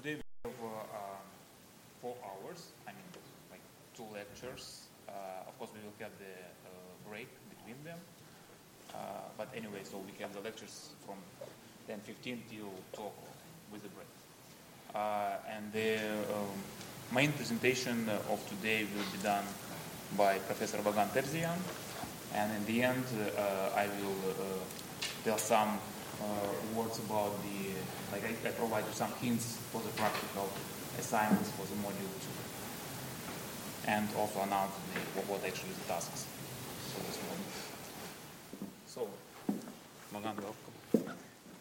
Today we have 4 hours, I mean like 2 lectures. Of course we will have the break between them. But anyway, so we have the lectures from 10:15 till 12 with the break. And the main presentation of today will be done by Professor Vagan Terzian. And in the end, I will tell some words about the, like I provide you some hints for the practical assignments for the module 2. And also announce what actually the tasks for this module. So, Vagan, welcome.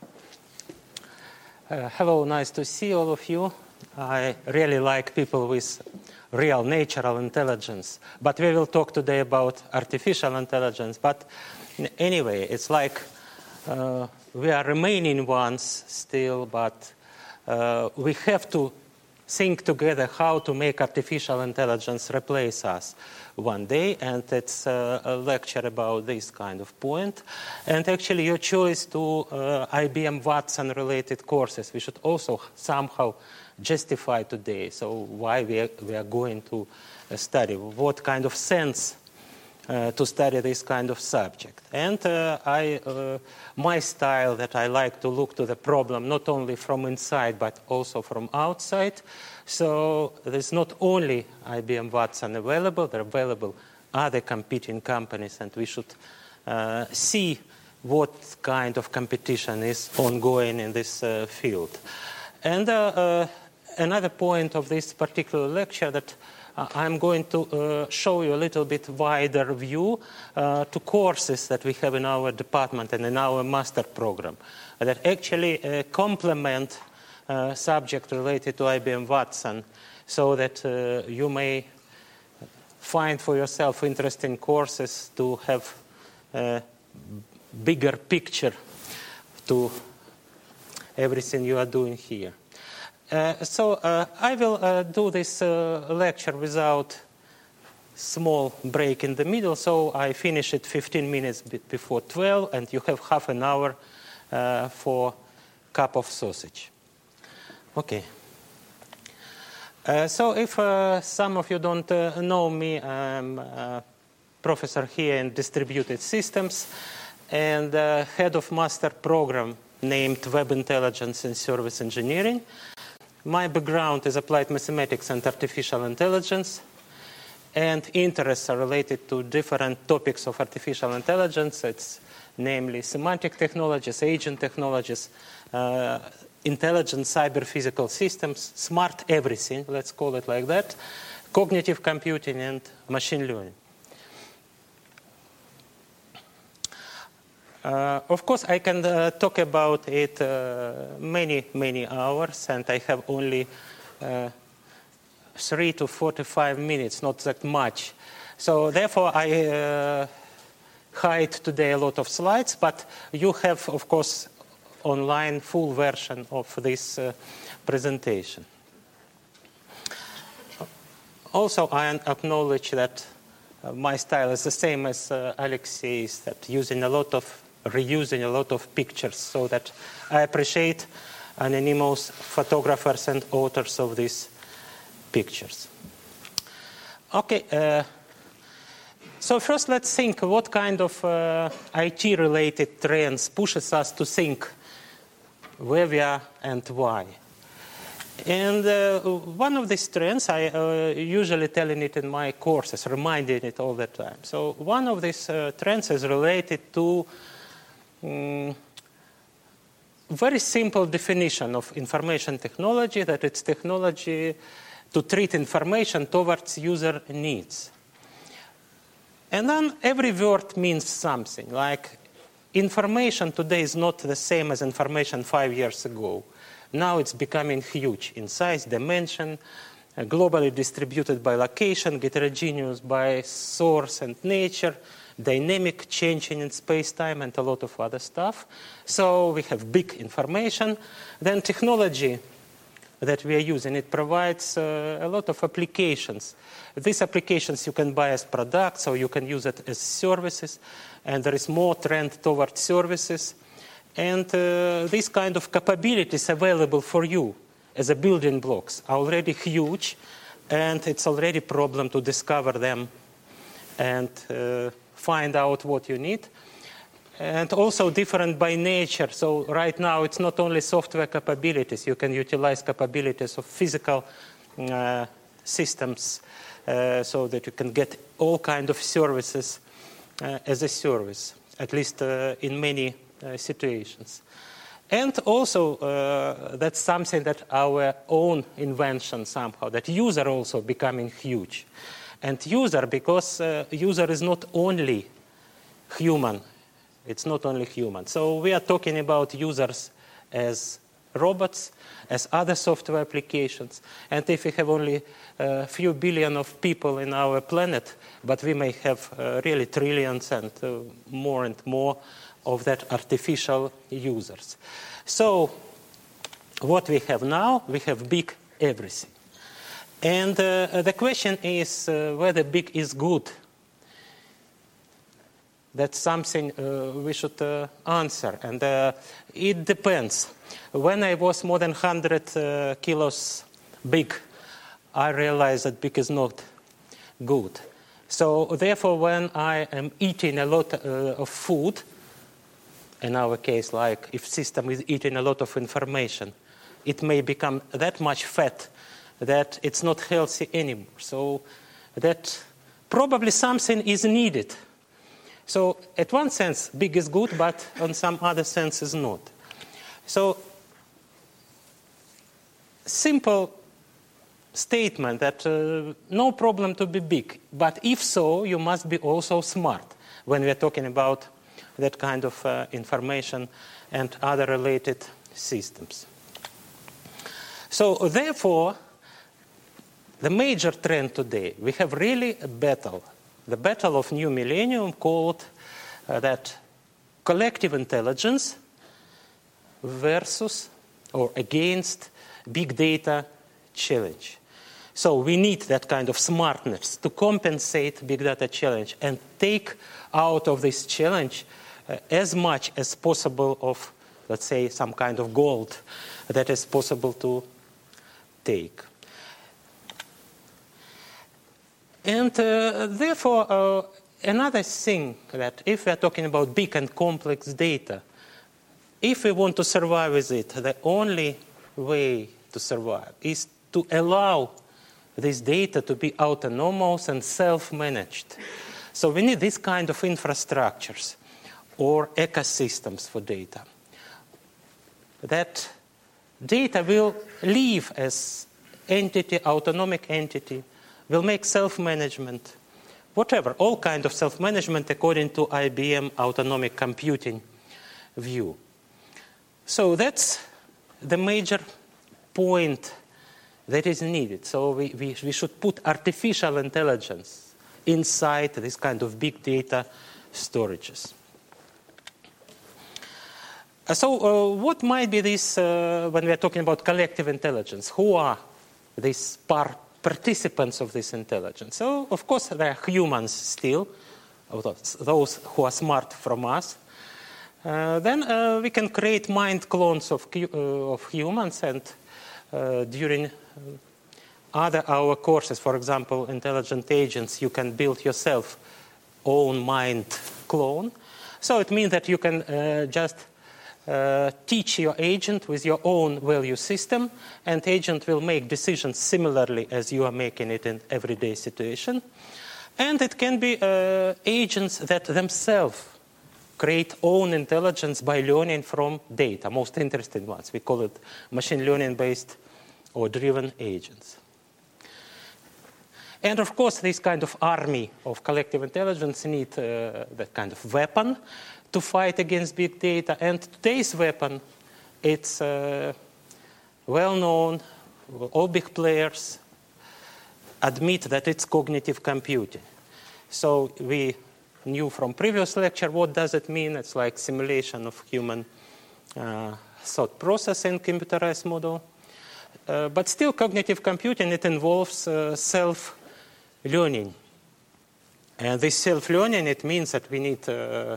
Hello, nice to see all of you. I really like people with real natural intelligence. But we will talk today about artificial intelligence. But anyway, it's like we are remaining ones still, but we have to think together how to make artificial intelligence replace us one day. And it's a lecture about this kind of point. And actually, your choice to IBM Watson related courses, we should also somehow justify today. So why we are going to study, what kind of sense to study this kind of subject. And my style that I like to look to the problem not only from inside but also from outside. So there's not only IBM Watson available, there are available other competing companies, and we should see what kind of competition is ongoing in this field. And another point of this particular lecture that I'm going to show you a little bit wider view to courses that we have in our department and in our master program that actually complement subject related to IBM Watson, so that you may find for yourself interesting courses to have a bigger picture to everything you are doing here. So I will do this lecture without small break in the middle, so I finish it 15 minutes before 12, and you have half an hour for cup of sausage. Okay. So if some of you don't know me, I'm a professor here in distributed systems and head of master program named Web Intelligence and Service Engineering. My background is applied mathematics and artificial intelligence, and interests are related to different topics of artificial intelligence. It's namely semantic technologies, agent technologies, intelligent cyber-physical systems, smart everything, let's call it like that, cognitive computing, and machine learning. Of course, I can talk about it many hours, and I have only 3 to 45 minutes, not that much. So therefore, I hide today a lot of slides, but you have, of course, online full version of this presentation. Also, I acknowledge that my style is the same as Alexei's, that reusing a lot of pictures, so that I appreciate anonymous photographers and authors of these pictures. Okay, so first let's think what kind of IT-related trends pushes us to think where we are and why. And one of these trends, I usually telling it in my courses, reminding it all the time. So one of these trends is related to very simple definition of information technology, that it's technology to treat information towards user needs. And then every word means something, like information today is not the same as information 5 years ago. Now it's becoming huge in size, dimension, globally distributed by location, heterogeneous by source and nature, dynamic, changing in space-time, and a lot of other stuff. So we have big information. Then technology that we are using, it provides a lot of applications. These applications you can buy as products, or you can use it as services. And there is more trend towards services. And this kind of capabilities available for you as a building blocks are already huge, and it's already a problem to discover them and find out what you need. And also different by nature. So right now it's not only software capabilities. You can utilize capabilities of physical systems so that you can get all kinds of services as a service, at least in many situations. And also that's something that our own invention somehow, that user also becoming huge. And user, because user is not only human. It's not only human. So we are talking about users as robots, as other software applications. And if we have only a few billion of people in our planet, but we may have really trillions and more of that artificial users. So what we have now, we have big everything. And the question is whether big is good. That's something we should answer. And it depends. When I was more than 100 kilos big, I realized that big is not good. So therefore, when I am eating a lot of food, in our case, like if system is eating a lot of information, it may become that much fat that it's not healthy anymore. So that probably something is needed. So at one sense, big is good, but on some other sense is not. So simple statement that no problem to be big, but if so, you must be also smart when we are talking about that kind of information and other related systems. So therefore, the major trend today, we have really a battle. The battle of new millennium called that collective intelligence versus or against big data challenge. So we need that kind of smartness to compensate big data challenge and take out of this challenge as much as possible of, let's say, some kind of gold that is possible to take. And therefore, another thing that if we are talking about big and complex data, if we want to survive with it, the only way to survive is to allow this data to be autonomous and self-managed. So we need this kind of infrastructures or ecosystems for data. That data will live as entity, autonomic entity, will make self-management, whatever, all kinds of self-management according to IBM autonomic computing view. So that's the major point that is needed. So we should put artificial intelligence inside this kind of big data storages. So what might be this when we are talking about collective intelligence? Who are these participants of this intelligence? So, of course, there are humans still, those who are smart from us. Then we can create mind clones of humans, and during our courses, for example, intelligent agents, you can build yourself own mind clone. So it means that you can just teach your agent with your own value system, and agent will make decisions similarly as you are making it in everyday situation. And it can be agents that themselves create own intelligence by learning from data, most interesting ones. We call it machine learning-based or driven agents. And of course, this kind of army of collective intelligence need that kind of weapon to fight against big data. And today's weapon, it's well known, all big players admit that it's cognitive computing. So we knew from previous lecture what does it mean. It's like simulation of human thought process in computerized model. But still cognitive computing, it involves self-learning. And this self-learning, it means that we need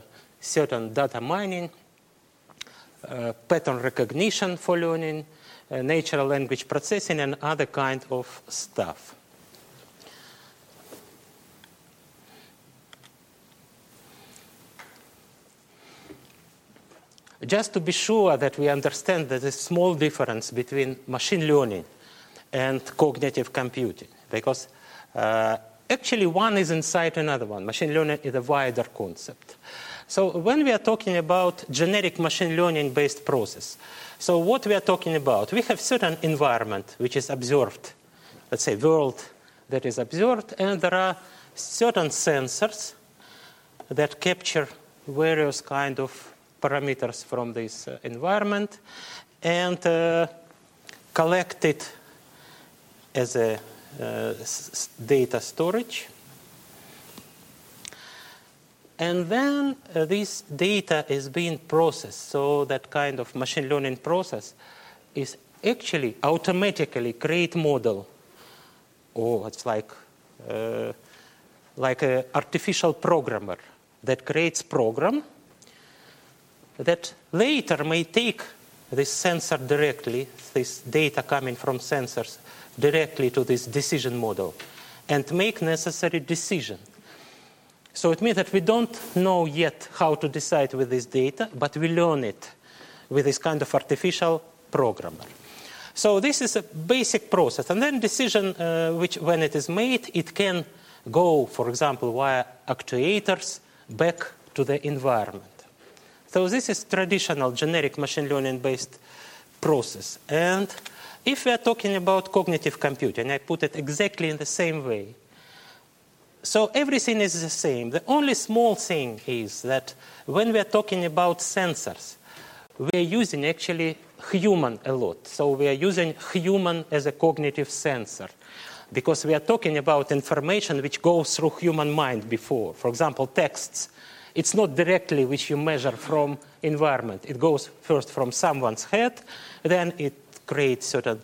certain data mining, pattern recognition for learning, natural language processing and other kind of stuff. Just to be sure that we understand that there's a small difference between machine learning and cognitive computing, because actually one is inside another one. Machine learning is a wider concept. So when we are talking about generic machine learning-based process, so what we are talking about, we have certain environment which is observed, let's say world that is observed, and there are certain sensors that capture various kind of parameters from this environment and collect it as a data storage. And then this data is being processed. So that kind of machine learning process is actually automatically create model. Or it's like an artificial programmer that creates program that later may take this sensor directly, this data coming from sensors directly to this decision model and make necessary decision. So it means that we don't know yet how to decide with this data, but we learn it with this kind of artificial programmer. So this is a basic process. And then decision, which when it is made, it can go, for example, via actuators back to the environment. So this is traditional generic machine learning-based process. And if we are talking about cognitive computing, I put it exactly in the same way. So everything is the same. The only small thing is that when we are talking about sensors, we are using actually human a lot. So we are using human as a cognitive sensor because we are talking about information which goes through human mind before. For example, texts. It's not directly which you measure from environment. It goes first from someone's head, then it creates certain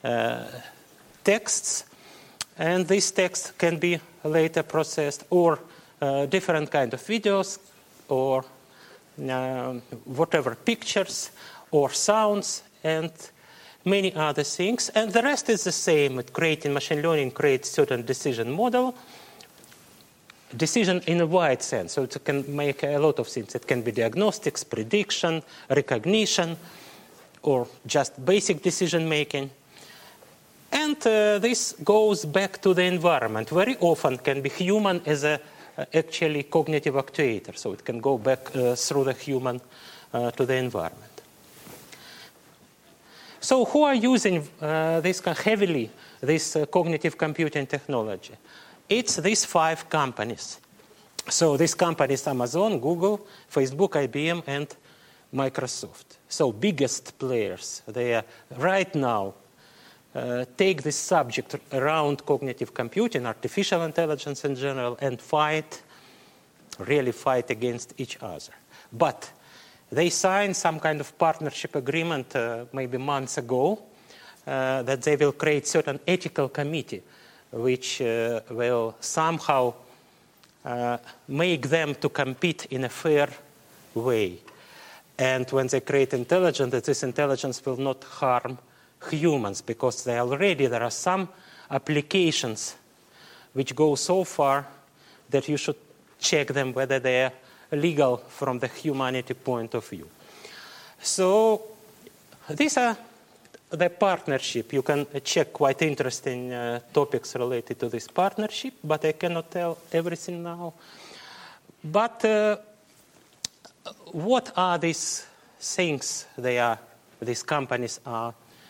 texts, and these texts can be later processed, or different kind of videos, or whatever, pictures, or sounds, and many other things. And the rest is the same. Creating machine learning creates certain decision model, decision in a wide sense. So it can make a lot of things. It can be diagnostics, prediction, recognition, or just basic decision making. And this goes back to the environment. Very often can be human as a actually cognitive actuator. So it can go back through the human to the environment. So who are using this heavily, this cognitive computing technology? It's these 5 companies. So these companies, Amazon, Google, Facebook, IBM, and Microsoft. So biggest players, they are right now take this subject around cognitive computing, artificial intelligence in general, and really fight against each other. But they signed some kind of partnership agreement maybe months ago that they will create certain ethical committee which will somehow make them to compete in a fair way. And when they create intelligence, that this intelligence will not harm humans, because there are some applications which go so far that you should check them whether they are legal from the humanity point of view. So these are the partnership. You can check quite interesting topics related to this partnership, but I cannot tell everything now. But what are these things these companies are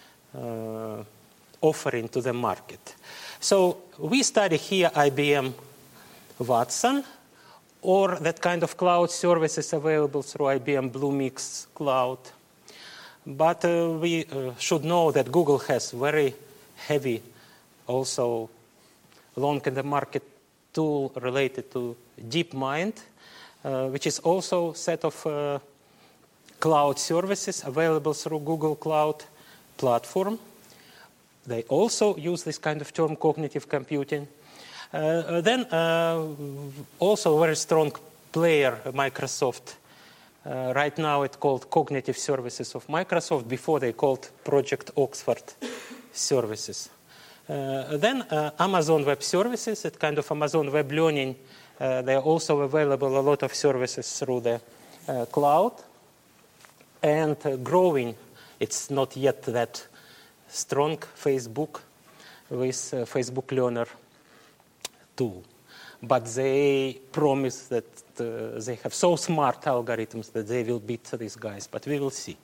offering to the market? So we study here IBM Watson, or that kind of cloud services available through IBM Bluemix Cloud. But we should know that Google has very heavy, also long in the market tool related to DeepMind, which is also a set of cloud services available through Google Cloud Platform. They also use this kind of term, cognitive computing. Then also a very strong player, Microsoft, Right now it's called Cognitive Services of Microsoft. Before they called Project Oxford Services. Then Amazon Web Services, it's kind of Amazon Web Learning. They're also available a lot of services through the cloud. And growing, it's not yet that strong, Facebook with Facebook Learner tool. But they promise that they have so smart algorithms that they will beat these guys, but we will see.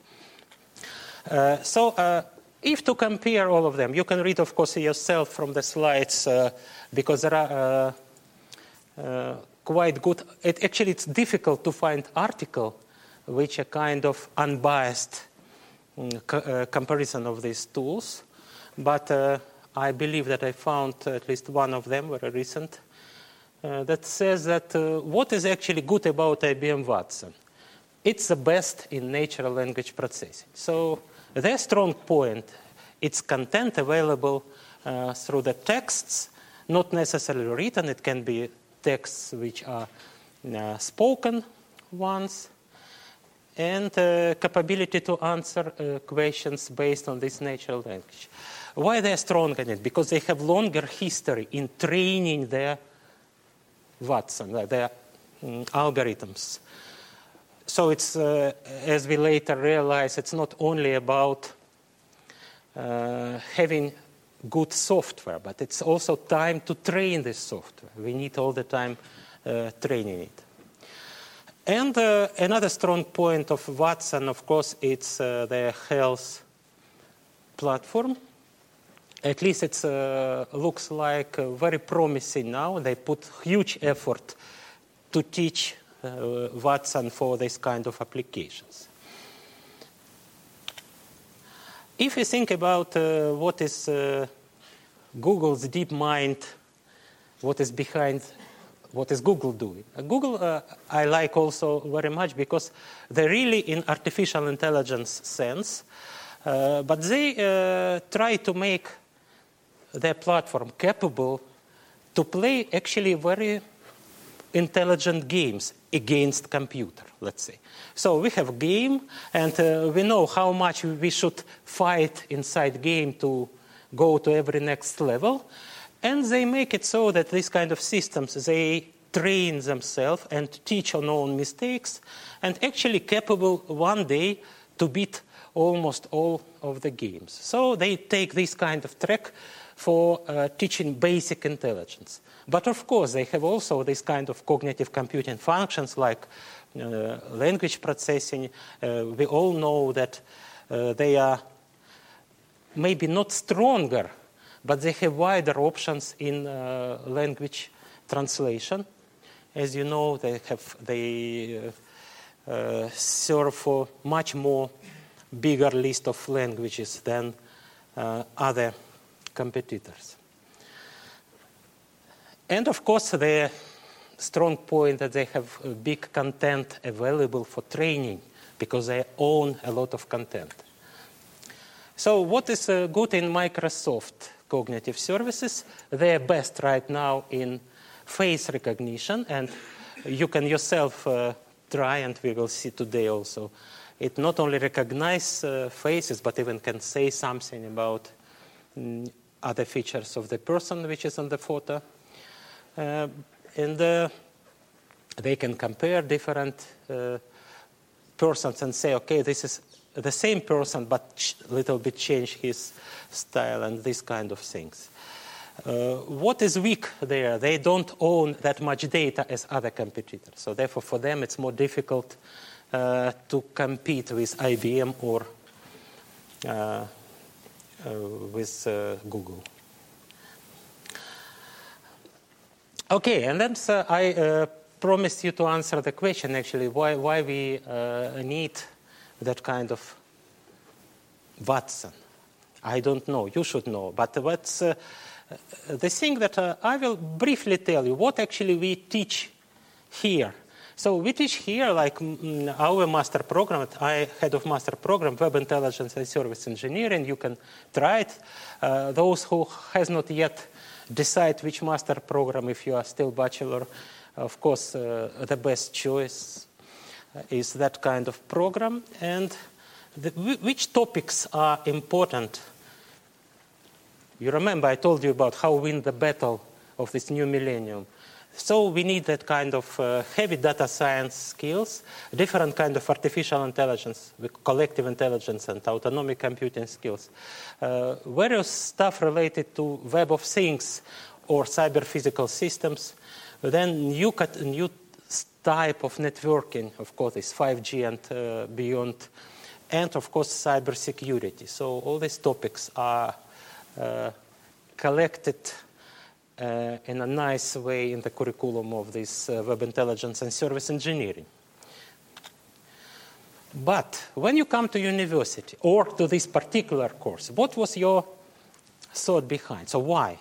If to compare all of them, you can read, of course, yourself from the slides, because there are quite good. Actually, it's difficult to find article which are kind of unbiased comparison of these tools. But I believe that I found at least one of them, very recent, that says that what is actually good about IBM Watson? It's the best in natural language processing. So their strong point, it's content available through the texts, not necessarily written. It can be texts which are spoken ones, and capability to answer questions based on this natural language. Why they're strong in it? Because they have longer history in training their Watson, their algorithms. So it's, as we later realize, it's not only about having good software, but it's also time to train this software. We need all the time training it. And another strong point of Watson, of course, it's their health platform. At least it looks like very promising now. They put huge effort to teach Watson for this kind of applications. If you think about what is Google's DeepMind, what is behind, what is Google doing? Google I like also very much because they're really in artificial intelligence sense, but they try to make their platform capable to play actually very intelligent games against computer, let's say. So we have a game, and we know how much we should fight inside game to go to every next level. And they make it so that these kind of systems, they train themselves and teach on own mistakes, and actually capable one day to beat almost all of the games. So they take this kind of track for teaching basic intelligence. But of course, they have also this kind of cognitive computing functions like language processing. We all know that they are maybe not stronger, but they have wider options in language translation. As you know, they serve for much more bigger list of languages than other competitors. And of course, the strong point that they have big content available for training because they own a lot of content. So what is good in Microsoft Cognitive Services? They are best right now in face recognition, and you can yourself try, and we will see today also. It not only recognizes faces, but even can say something about other features of the person which is on the photo. And they can compare different persons and say, okay, this is the same person, but a little bit change his style and these kind of things. What is weak there? They don't own that much data as other competitors. So therefore, for them, it's more difficult to compete with IBM or with Google. Okay, and then I promised you to answer the question, actually, why we need that kind of Watson. I don't know. You should know. But what's the thing that I will briefly tell you, what actually we teach here. So we teach here, like our master program, I head of master program, Web Intelligence and Service Engineering. You can try it. Those who has not yet decide which master program, if you are still bachelor, of course, the best choice is that kind of program, and which topics are important. You remember I told you about how win the battle of this new millennium. So we need that kind of heavy data science skills, different kind of artificial intelligence, collective intelligence and autonomic computing skills, various stuff related to Web of Things or cyber physical systems, then new type of networking, of course, is 5G and beyond, and of course cyber security. So all these topics are collected in a nice way in the curriculum of this web intelligence and service engineering. But when you come to university or to this particular course, what was your thought behind? So why?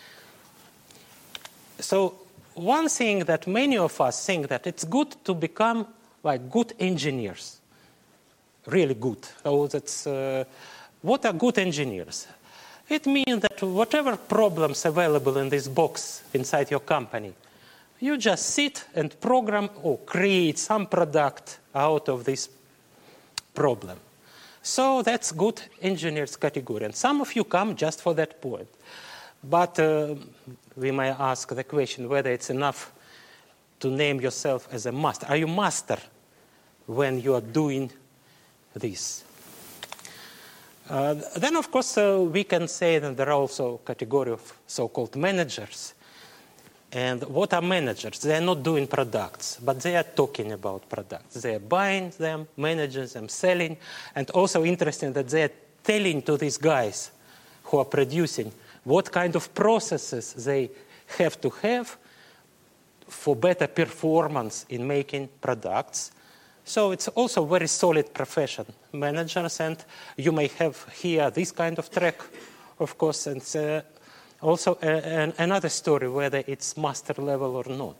So one thing that many of us think that it's good to become like good engineers, really good. So that's what are good engineers? It means that whatever problems available in this box inside your company, you just sit and program or create some product out of this problem. So that's good engineers category. And some of you come just for that point. But we may ask the question whether it's enough to name yourself as a master. Are you master when you are doing this? Then, of course, we can say that there are also a category of so-called managers. And what are managers? They are not doing products, but they are talking about products. They are buying them, managing them, selling, and also interesting that they are telling to these guys who are producing what kind of processes they have to have for better performance in making products. So it's also a very solid profession, managers, and you may have here this kind of track, of course, and also another story, whether it's master level or not.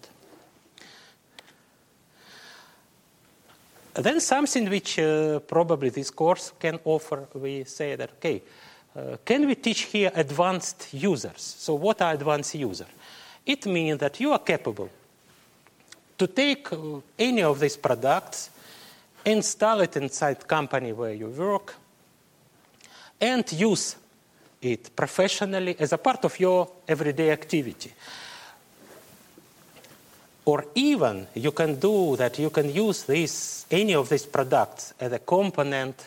Then something which probably this course can offer, we say that, okay, can we teach here advanced users? So what are advanced users? It means that you are capable to take any of these products, install it inside company where you work, and use it professionally as a part of your everyday activity. Or even you can do that, you can use any of these products as a component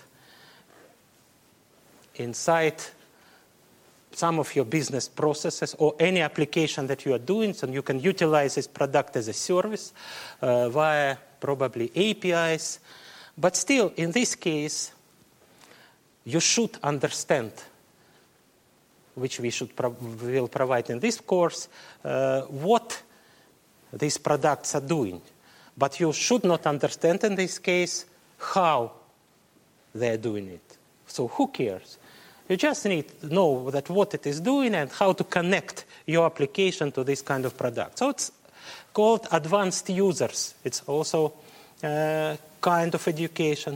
inside some of your business processes or any application that you are doing, so you can utilize this product as a service via probably APIs. But still, in this case, you should understand, which we will provide in this course, what these products are doing. But you should not understand in this case how they are doing it. So who cares? You just need to know that what it is doing and how to connect your application to this kind of product. So it's called advanced users. It's also kind of education.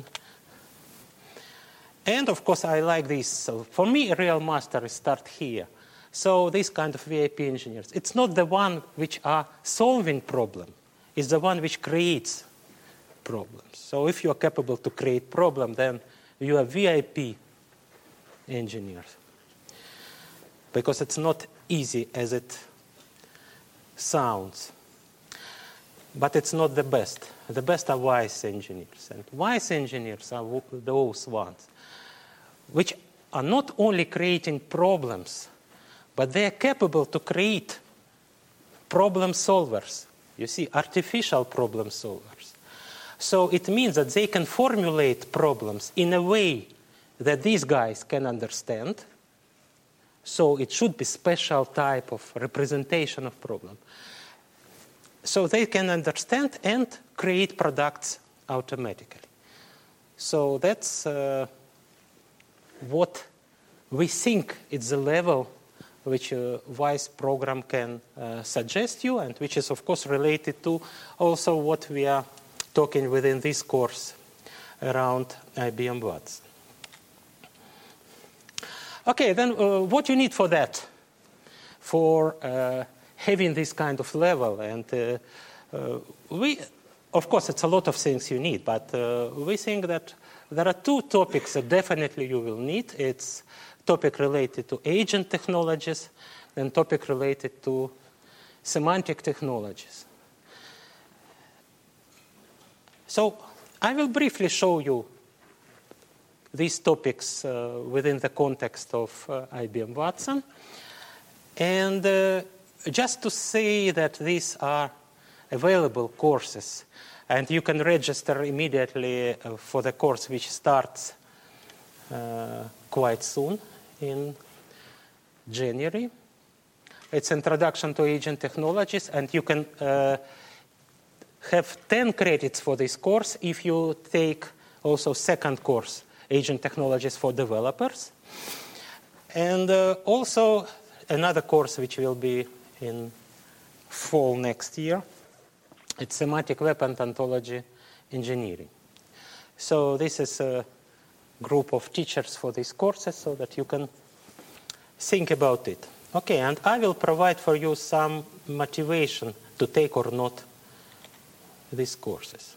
And of course, I like this. So for me, a real master is start here. So this kind of VIP engineers, it's not the one which are solving problem. It's the one which creates problems. So if you are capable to create problem, then you are VIP engineers. Because it's not easy as it sounds. But it's not the best. The best are wise engineers. And wise engineers are those ones which are not only creating problems, but they are capable to create problem solvers. You see, artificial problem solvers. So it means that they can formulate problems in a way that these guys can understand. So it should be special type of representation of problem. So they can understand and create products automatically. So that's what we think is the level which a WISE program can suggest you, and which is, of course, related to also what we are talking within this course around IBM Watson. Okay, then what you need for that, for having this kind of level, and we of course, it's a lot of things you need, but we think that there are two topics that definitely you will need. It's topic related to agent technologies and topic related to semantic technologies. So I will briefly show you these topics within the context of IBM Watson. And just to say that these are available courses, and you can register immediately for the course which starts quite soon in January. It's Introduction to Agent Technologies, and you can have 10 credits for this course if you take also second course, Agent Technologies for Developers. And also another course which will be in fall next year. It's Semantic Web and Ontology Engineering. So this is a group of teachers for these courses so that you can think about it. Okay, and I will provide for you some motivation to take or not these courses.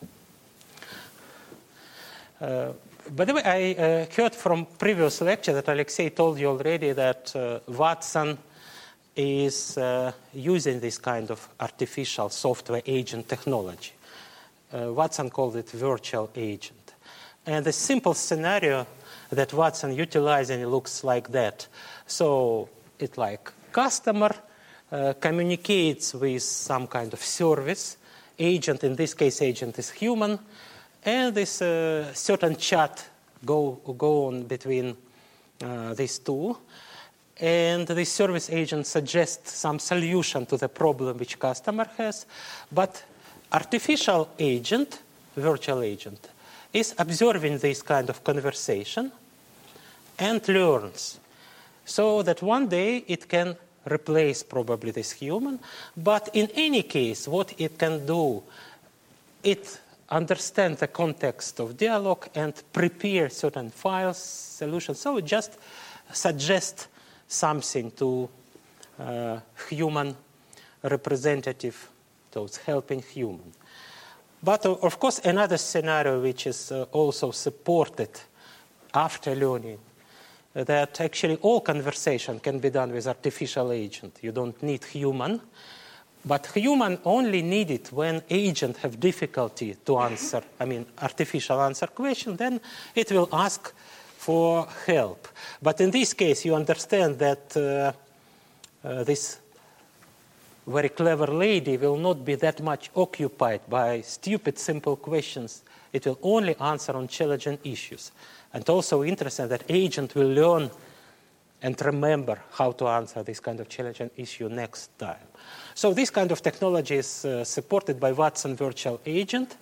By the way, I heard from previous lecture that Alexei told you already that Watson is using this kind of artificial software agent technology. Watson called it virtual agent. And the simple scenario that Watson utilizing looks like that. So it like customer communicates with some kind of service. Agent, in this case, agent is human. And this certain chat go on between these two. And the service agent suggests some solution to the problem which customer has. But artificial agent, virtual agent, is observing this kind of conversation and learns. So that one day it can replace probably this human. But in any case, what it can do, it understands the context of dialogue and prepare certain files, solutions. So it just suggests something to human representative, towards helping human. But of course, another scenario which is also supported after learning, that actually all conversation can be done with artificial agent. You don't need human, but human only need it when agent have difficulty to answer, artificial answer question, then it will ask for help. But in this case, you understand that this very clever lady will not be that much occupied by stupid, simple questions. It will only answer on challenging issues. And also interesting that agent will learn and remember how to answer this kind of challenging issue next time. So this kind of technology is supported by Watson Virtual Agent.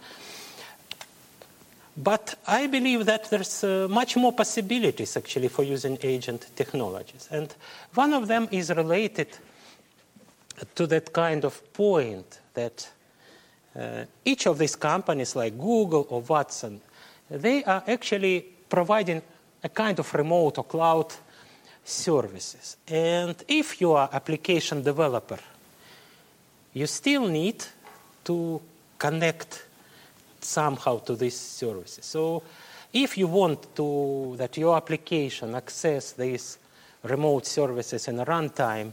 But I believe that there's much more possibilities actually for using agent technologies. And one of them is related to that kind of point that each of these companies like Google or Watson, they are actually providing a kind of remote or cloud services. And if you are application developer, you still need to connect somehow to these services. So if you want to that your application access these remote services in a runtime,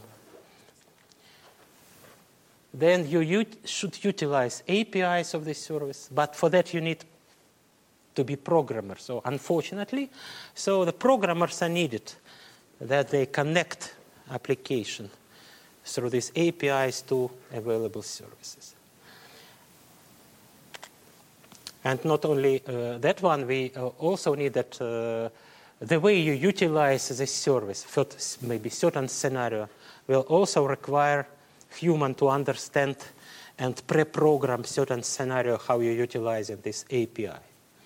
then you should utilize APIs of this service. But for that, you need to be programmers. So unfortunately, the programmers are needed that they connect application through these APIs to available services. And not only that one, we also need that the way you utilize this service, for maybe certain scenario, will also require human to understand and pre-program certain scenario how you're utilizing this API.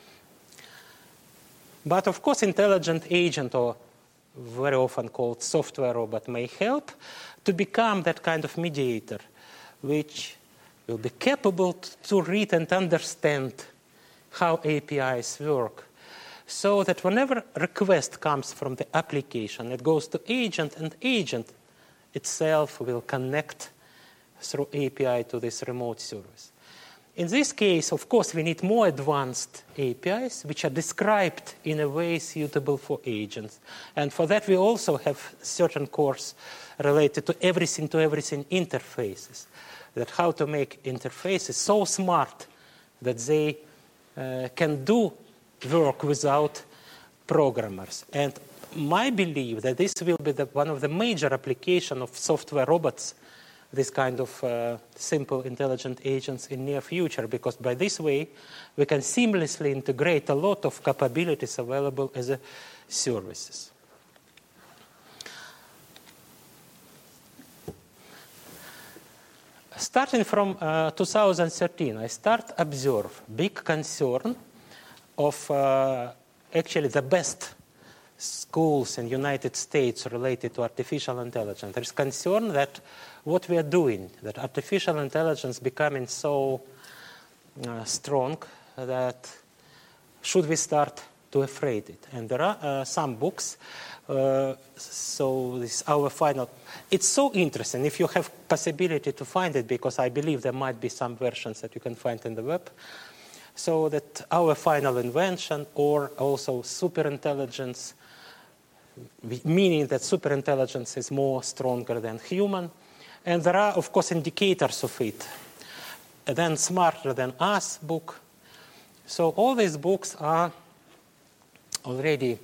But of course, intelligent agent, or very often called software robot, may help to become that kind of mediator, which will be capable to read and understand how APIs work, so that whenever request comes from the application, it goes to agent, and agent itself will connect through API to this remote service. In this case, of course, we need more advanced APIs, which are described in a way suitable for agents. And for that, we also have certain course related to everything interfaces, that how to make interfaces so smart that they can do work without programmers. And my belief that this will be one of the major applications of software robots, this kind of simple intelligent agents in near future, because by this way we can seamlessly integrate a lot of capabilities available as a services. Starting from 2013, I start observe big concern of actually the best schools in United States related to artificial intelligence. There is concern that what we are doing, that artificial intelligence becoming so strong that should we start to afraid it. And there are some books. So this is our final. It's so interesting if you have possibility to find it, because I believe there might be some versions that you can find in the web. So that our final invention, or also superintelligence, meaning that superintelligence is more stronger than human. And there are, of course, indicators of it. And then Smarter Than Us book. So all these books are already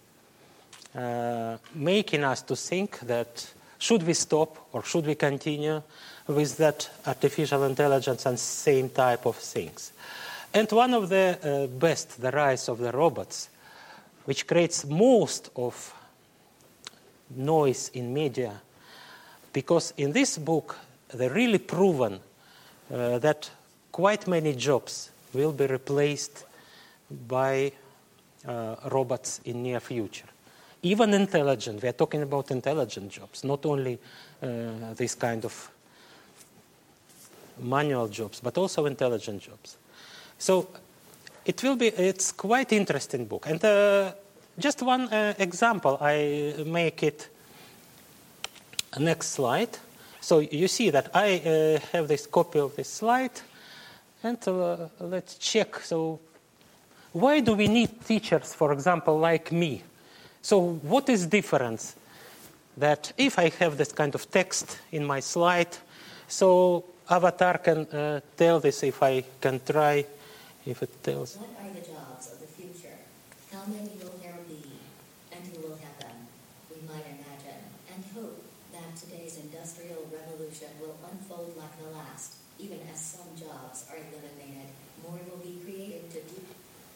making us to think that should we stop or should we continue with that artificial intelligence and same type of things. And one of the best, the rise of the robots, which creates most of noise in media, because in this book they really proven that quite many jobs will be replaced by robots in near future. Even intelligent, we are talking about intelligent jobs, not only this kind of manual jobs, but also intelligent jobs. So it's quite interesting book. And just one example, I make it next slide. So you see that I have this copy of this slide. And let's check. So why do we need teachers, for example, like me? So what is difference? That if I have this kind of text in my slide, so Avatar can tell this if I can try, if it tells. What are the jobs of the future? How many will there be? And who will have them? We might imagine and hope that today's industrial revolution will unfold like the last. Even as some jobs are eliminated, more will be created to do.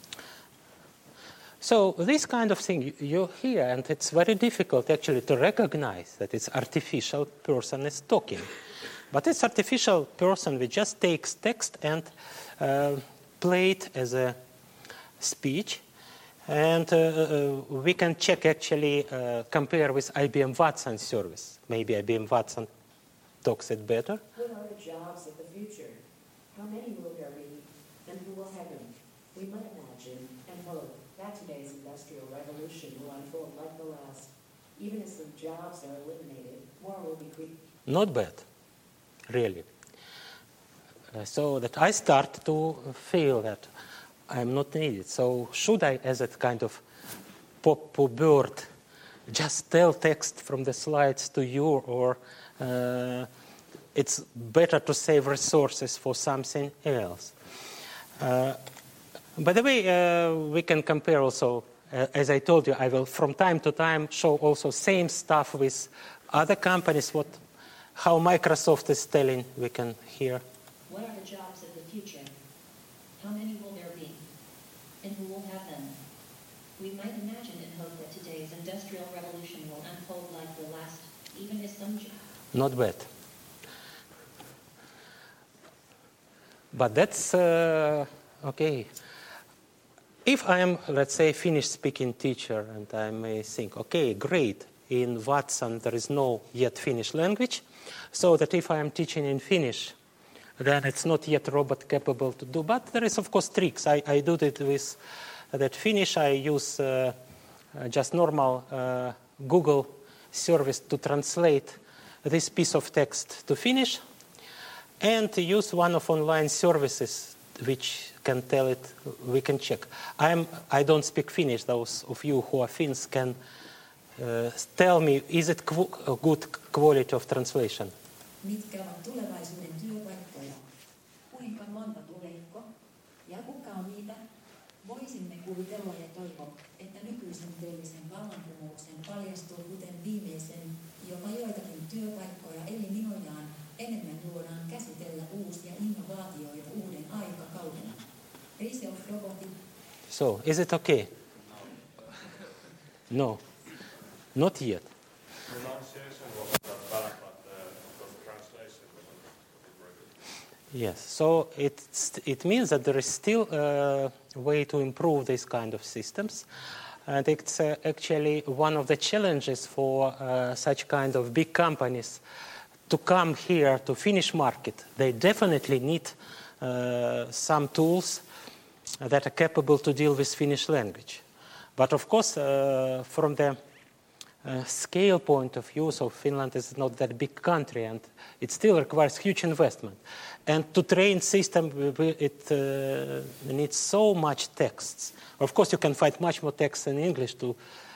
So this kind of thing you hear, and it's very difficult actually to recognize that it's artificial person is talking. But it's artificial person which just takes text and play it as a speech. And we can check actually, compare with IBM Watson service. Maybe IBM Watson talks it better. What are the jobs of the future? How many will there be? And who will have them? We might imagine and hope that today's industrial revolution will unfold like the last. Even as some jobs are eliminated, more will be created. Not bad, really. So that I start to feel that I'm not needed. So should I, as a kind of popo bird, just tell text from the slides to you, or it's better to save resources for something else? By the way, we can compare also, as I told you, I will from time to time show also same stuff with other companies, how Microsoft is telling, we can hear. What are the jobs of the future? How many will there be? And who will have them? We might imagine and hope that today's industrial revolution will unfold like the last, even as some jobs. Not bad. But that's okay. If I am, let's say, Finnish speaking teacher, and I may think, okay, great, in Watson there is no yet Finnish language, so that if I am teaching in Finnish, then it's not yet robot capable to do. But there is, of course, tricks. I do it with that Finnish. I use just normal Google service to translate this piece of text to Finnish. and use one of online services which can tell it, we can check. I don't speak Finnish. Those of you who are Finns can tell me, is it a good quality of translation? Mitkä ovat tulevaisuuden työpaikkoja? Kuinka monta tuleeko? Ja kuka on niitä? Voisimme kuvitella ja toivoa, että nykyisen teollisen vallankumouksen paljastuu kuten viimeisen jopa joitakin työpaikkoja eliminojaan enemmän luodaan käsitellä uusia innovaatioita uuden aikakaudena. Research-robotit. So, is it okay? No, not yet. Pronunciation was not bad, but of course the translation wasn't very good. Yes, so it means that there is still a way to improve these kind of systems. And it's actually one of the challenges for such kind of big companies to come here to Finnish market. They definitely need some tools that are capable to deal with Finnish language. But of course, from the scale point of view, so Finland is not that big country, and it still requires huge investment. And to train system, it needs so much texts. Of course, you can find much more text in English to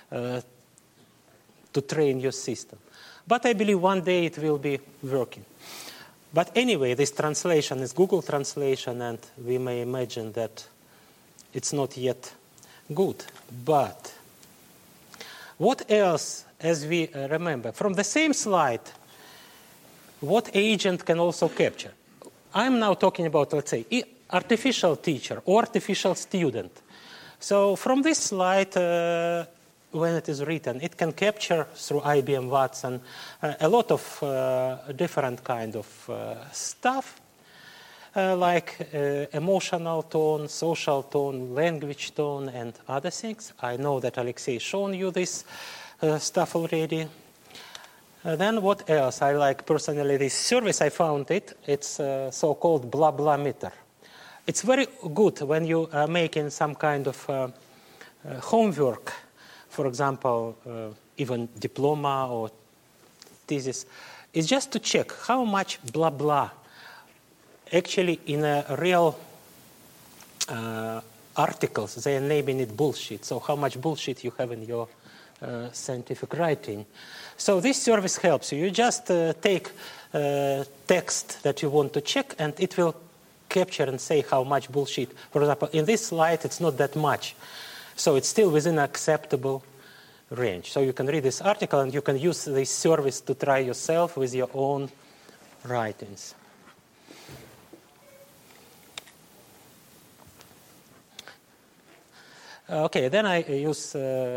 train your system. But I believe one day it will be working. But anyway, this translation is Google translation, and we may imagine that it's not yet good. But what else, as we remember, from the same slide, what agent can also capture? I'm now talking about, let's say, artificial teacher or artificial student. So from this slide, when it is written, it can capture through IBM Watson a lot of different kind of stuff, like emotional tone, social tone, language tone, and other things. I know that Alexei shown you this stuff already. Then what else? I like personally this service, I found it. It's so-called BlaBlaMeter. It's very good when you are making some kind of homework, for example, even diploma or thesis. It's just to check how much blah blah actually in a real articles, they are naming it bullshit. So how much bullshit you have in your scientific writing. So this service helps you. You just take text that you want to check, and it will capture and say how much bullshit. For example, in this slide, it's not that much. So it's still within acceptable range. So you can read this article, and you can use this service to try yourself with your own writings. Okay, then I use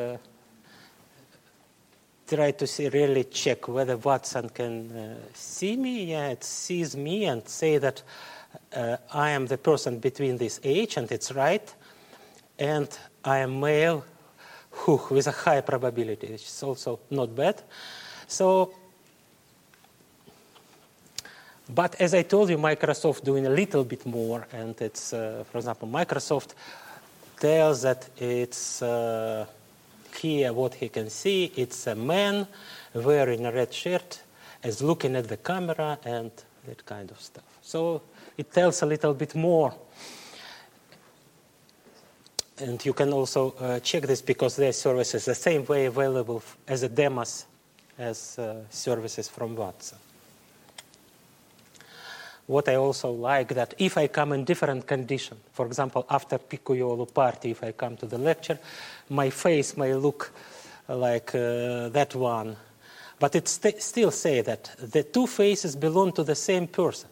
try to really check whether Watson can see me. Yeah, it sees me and say that I am the person between this age, and it's right, and I am male with a high probability, which is also not bad. So, but as I told you, Microsoft doing a little bit more, and it's, for example, Microsoft tells that it's here what he can see. It's a man wearing a red shirt, is looking at the camera, and that kind of stuff. So it tells a little bit more. And you can also check this because their services the same way available as a demos as services from Watson. What I also like that if I come in different condition, for example, after Pikkujoulu party, if I come to the lecture, my face may look like that one. But it still say that the two faces belong to the same person.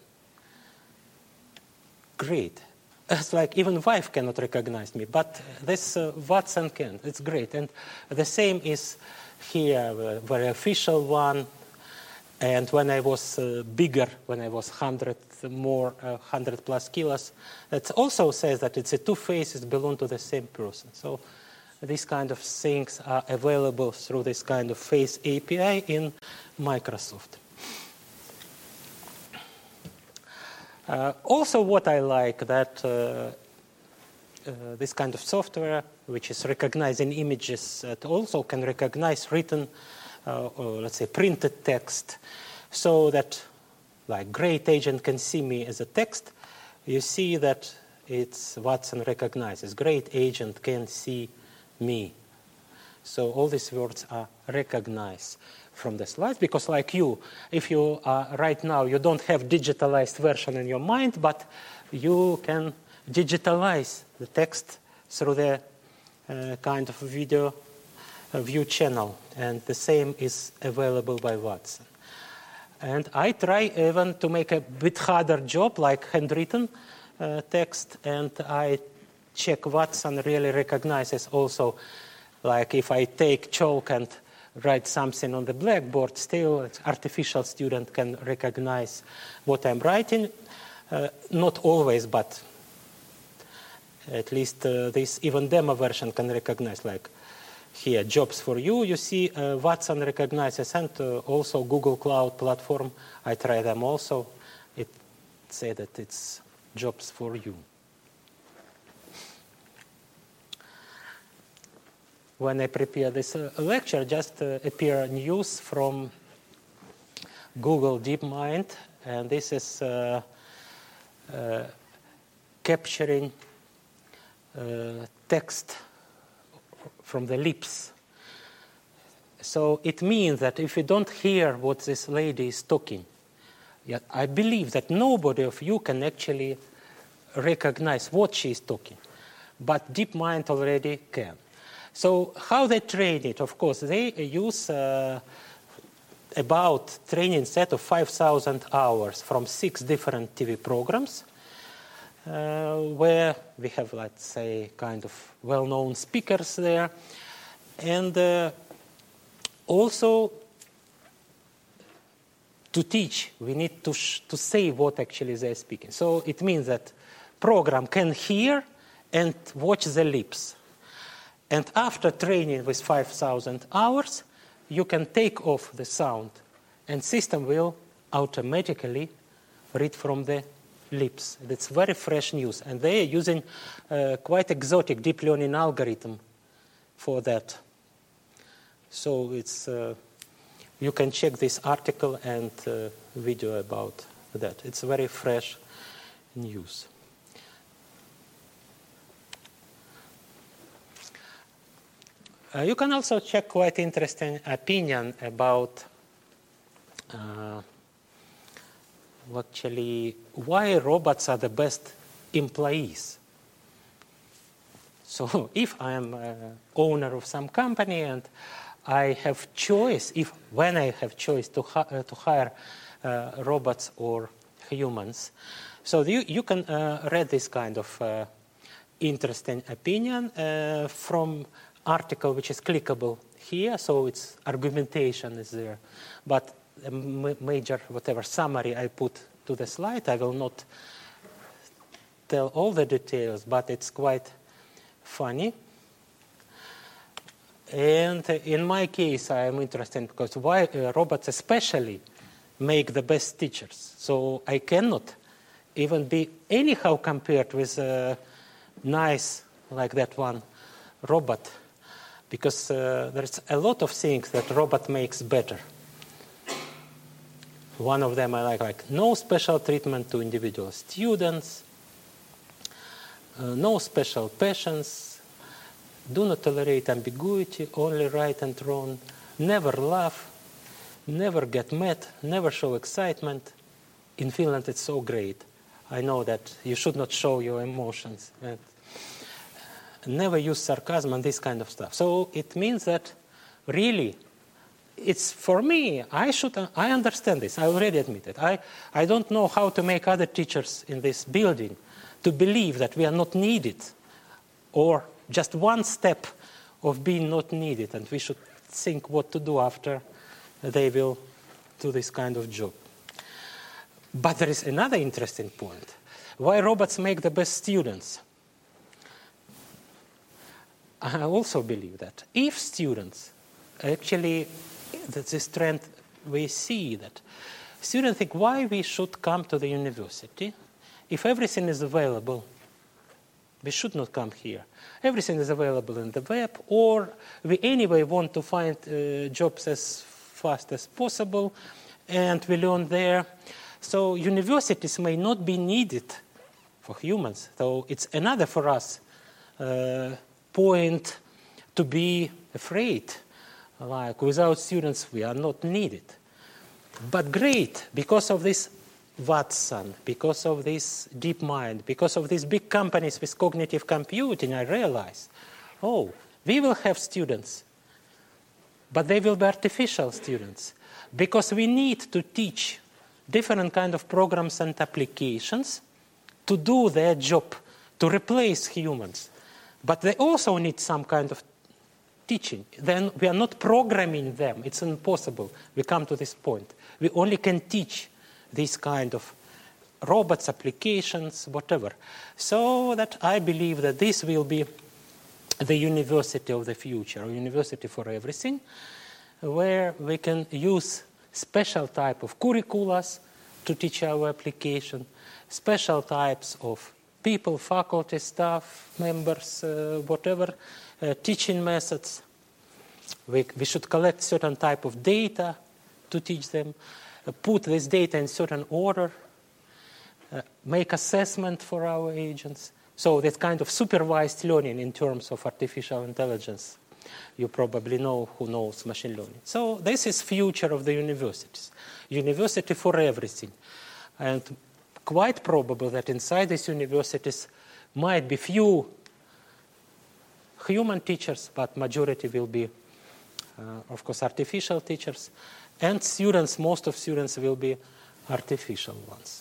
Great. It's like even wife cannot recognize me, but this Watson can. It's great. And the same is here, a very official one. And when I was bigger, when I was 100 plus kilos, it also says that it's the two faces belong to the same person. So these kind of things are available through this kind of face API in Microsoft. Also what I like that this kind of software, which is recognizing images, it also can recognize written or let's say printed text, so that like great agent can see me as a text, you see that it's Watson recognizes. Great agent can see me. So all these words are recognized from the slides, because like you, if you right now, you don't have digitalized version in your mind, but you can digitalize the text through the kind of video view channel, and the same is available by Watson. And I try even to make a bit harder job, like handwritten text, and I check Watson really recognizes also, like if I take chalk and write something on the blackboard, still artificial student can recognize what I'm writing. Not always, but at least this even demo version can recognize, like here, jobs for you. You see Watson recognizes, and also Google Cloud Platform. I try them also. It say that it's jobs for you. When I prepare this lecture, just appear news from Google DeepMind, and this is capturing text from the lips. So it means that if you don't hear what this lady is talking, yet I believe that nobody of you can actually recognize what she is talking, but DeepMind already can. So how they train it? Of course, they use about training set of 5,000 hours from 6 different TV programs, where we have, let's say, kind of well-known speakers there. And also, to teach, we need to say what actually they're speaking. So it means that program can hear and watch the lips. And after training with 5,000 hours, you can take off the sound, and system will automatically read from the lips. That's very fresh news. And they are using quite exotic deep learning algorithm for that. So it's you can check this article and video about that. It's very fresh news. You can also check quite interesting opinion about actually why robots are the best employees. So if I am owner of some company and I have choice, when I have choice to hire robots or humans, so you can read this kind of interesting opinion from article which is clickable here, so its argumentation is there. But a major whatever summary I put to the slide, I will not tell all the details, but it's quite funny. And in my case, I am interested because why robots especially make the best teachers. So I cannot even be anyhow compared with a nice, like that one, robot. Because there's a lot of things that robot makes better. One of them I like no special treatment to individual students, no special patience, do not tolerate ambiguity, only right and wrong, never laugh, never get mad, never show excitement. In Finland, it's so great. I know that you should not show your emotions. Right? Never use sarcasm and this kind of stuff. So it means that really, it's for me, I understand this. I already admit it. I don't know how to make other teachers in this building to believe that we are not needed, or just one step of being not needed, and we should think what to do after they will do this kind of job. But there is another interesting point. Why robots make the best students? I also believe that if students actually, that's this trend we see, that students think why we should come to the university if everything is available. We should not come here. Everything is available in the web, or we anyway want to find jobs as fast as possible, and we learn there. So universities may not be needed for humans. So it's another for us point to be afraid. Like without students, we are not needed. But great, because of this Watson, because of this DeepMind, because of these big companies with cognitive computing, I realized, oh, we will have students, but they will be artificial students, because we need to teach different kind of programs and applications to do their job, to replace humans. But they also need some kind of teaching. Then we are not programming them. It's impossible. We come to this point. We only can teach these kind of robots, applications, whatever. So that I believe that this will be the university of the future, a university for everything, where we can use special type of curriculums to teach our application, special types of people, faculty, staff, members, whatever, teaching methods. We should collect certain type of data to teach them, put this data in certain order, make assessment for our agents. So that kind of supervised learning in terms of artificial intelligence. You probably know who knows machine learning. So this is future of the universities. University for everything. And quite probable that inside these universities might be few human teachers, but majority will be, of course, artificial teachers. And students, most of students will be artificial ones.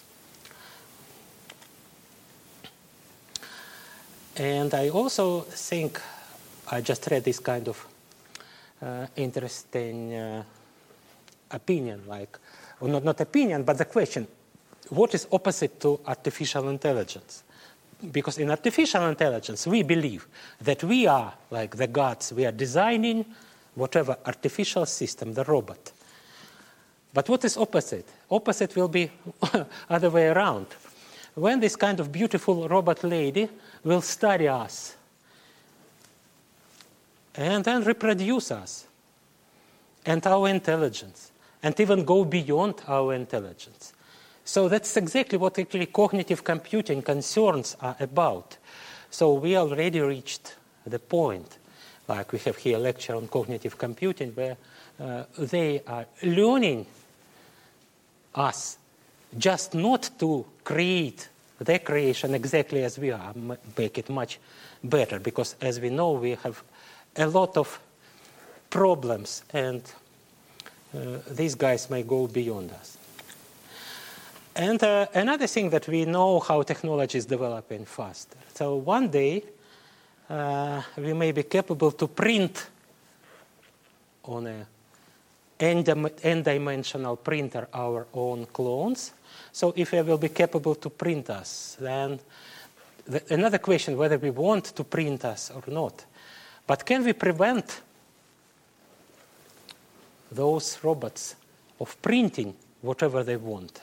And I also think, I just read this kind of interesting opinion, like, well, not opinion, but the question, what is opposite to artificial intelligence? Because in artificial intelligence, we believe that we are like the gods. We are designing whatever artificial system, the robot. But what is opposite? Opposite will be other way around. When this kind of beautiful robot lady will study us and then reproduce us and our intelligence and even go beyond our intelligence. So that's exactly what actually cognitive computing concerns are about. So we already reached the point, like we have here a lecture on cognitive computing, where they are learning us just not to create their creation exactly as we are, make it much better, because as we know, we have a lot of problems, and these guys may go beyond us. And another thing that we know how technology is developing faster. So one day, we may be capable to print on a n-dimensional printer our own clones. So if we will be capable to print us, then another question whether we want to print us or not. But can we prevent those robots of printing whatever they want?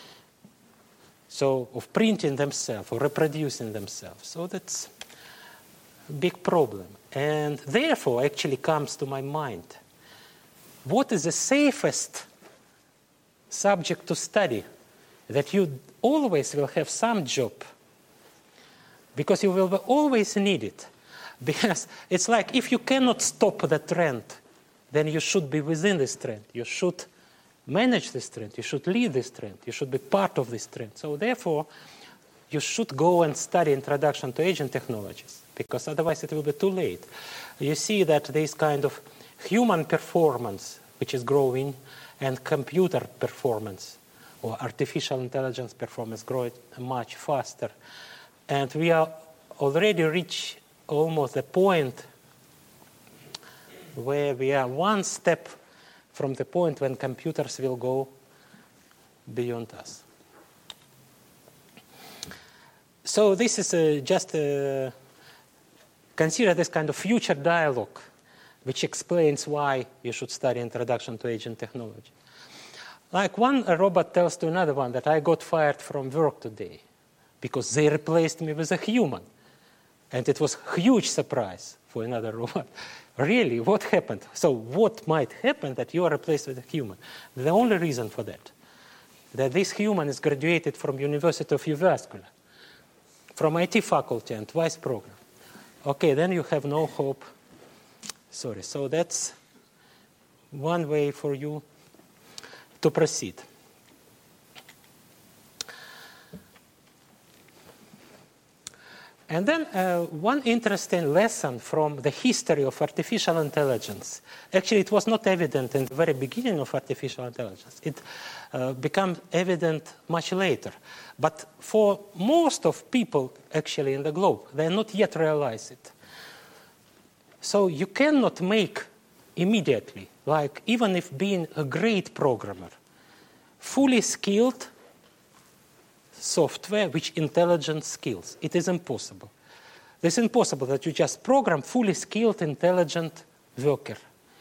So of printing themselves or reproducing themselves. So that's a big problem. And therefore actually comes to my mind, what is the safest subject to study? That you always will have some job, because you will always need it. Because it's like if you cannot stop the trend, then you should be within this trend. You should manage this trend. You should lead this trend. You should be part of this trend. So therefore, you should go and study Introduction to Agent Technologies, because otherwise it will be too late. You see that this kind of human performance, which is growing, and computer performance, or artificial intelligence performance growing much faster. And we are already reached almost the point where we are one step from the point when computers will go beyond us. So this is just consider this kind of future dialogue, which explains why you should study Introduction to Agent Technology. Like one robot tells to another one that I got fired from work today because they replaced me with a human. And it was a huge surprise for another robot. Really, what happened? So what might happen that you are replaced with a human? The only reason for that that this human is graduated from University of Uvascular, from IT faculty and twice program. Okay, then you have no hope. Sorry, so that's one way for you to proceed. And then one interesting lesson from the history of artificial intelligence. Actually, it was not evident in the very beginning of artificial intelligence. It became evident much later. But for most of people, actually, in the globe, they not yet realize it. So you cannot make immediately, like even if being a great programmer, fully skilled software with intelligent skills. It is impossible. It's impossible that you just program fully skilled, intelligent worker.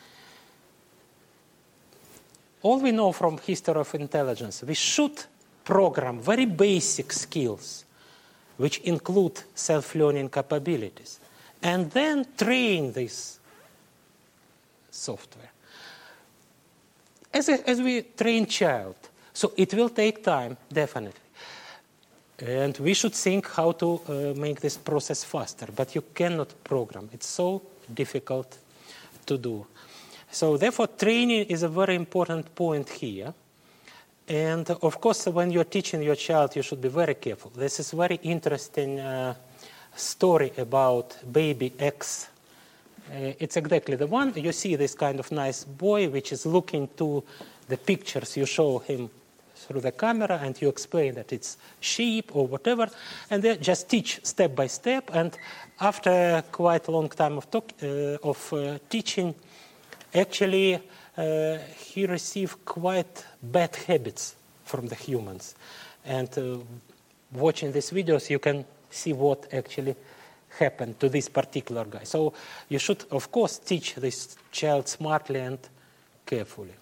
All we know from history of intelligence, we should program very basic skills, which include self-learning capabilities, and then train this software. As we train child, so it will take time, definitely. And we should think how to make this process faster. But you cannot program. It's so difficult to do. So therefore, training is a very important point here. And of course, when you're teaching your child, you should be very careful. This is very interesting story about baby X. It's exactly the one. You see this kind of nice boy which is looking to the pictures you show him through the camera, and you explain that it's sheep or whatever, and they just teach step by step. And after quite a long time of teaching, actually he received quite bad habits from the humans. And watching these videos, you can see what actually happened to this particular guy. So you should, of course, teach this child smartly and carefully.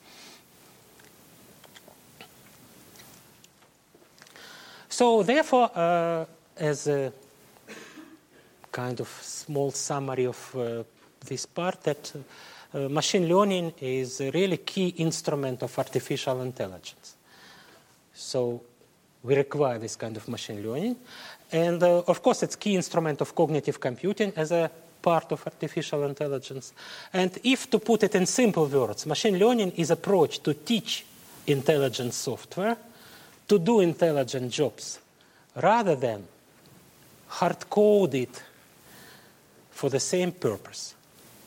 So therefore, as a kind of small summary of this part, that machine learning is a really key instrument of artificial intelligence. So we require this kind of machine learning. And of course, it's a key instrument of cognitive computing as a part of artificial intelligence. And if to put it in simple words, machine learning is an approach to teach intelligent software to do intelligent jobs, rather than hard-code it for the same purpose.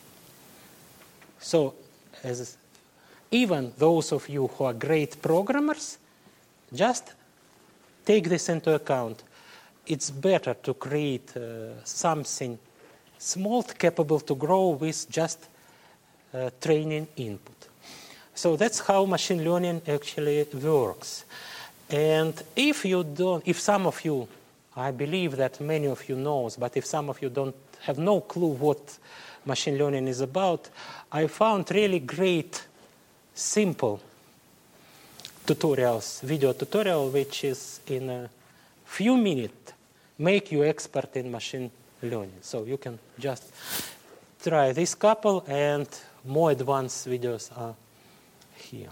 So even those of you who are great programmers, just take this into account. It's better to create something small, capable to grow with just training input. So that's how machine learning actually works. And if some of you, I believe that many of you knows, but if some of you don't have no clue what machine learning is about, I found really great, simple tutorials, video tutorial, which is in a few minutes, make you expert in machine learning. So you can just try this couple, and more advanced videos are here.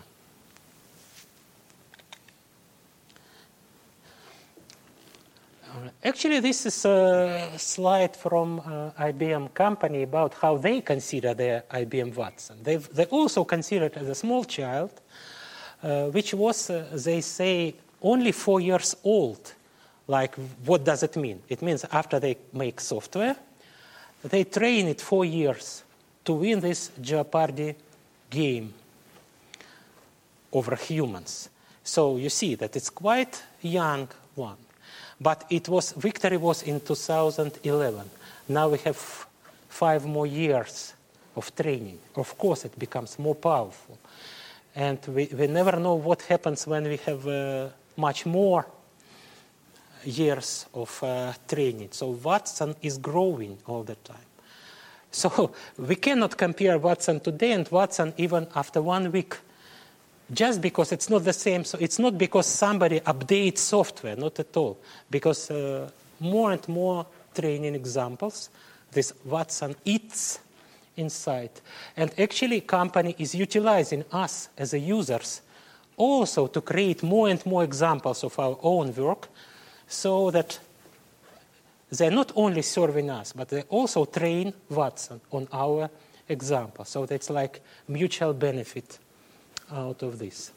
Actually, this is a slide from IBM company about how they consider their IBM Watson. They also consider it as a small child, which was, they say, only 4 years old. Like, what does it mean? It means after they make software, they train it 4 years to win this Jeopardy game over humans. So you see that it's quite young one. But victory was in 2011. Now we have 5 more years of training. Of course, it becomes more powerful. And we never know what happens when we have much more years of training. So Watson is growing all the time. So we cannot compare Watson today and Watson even after 1 week. Just because it's not the same, so it's not because somebody updates software, not at all. Because more and more training examples, this Watson eats inside. And actually, company is utilizing us as a users also to create more and more examples of our own work so that they're not only serving us, but they also train Watson on our example. So that's like mutual benefit out of this.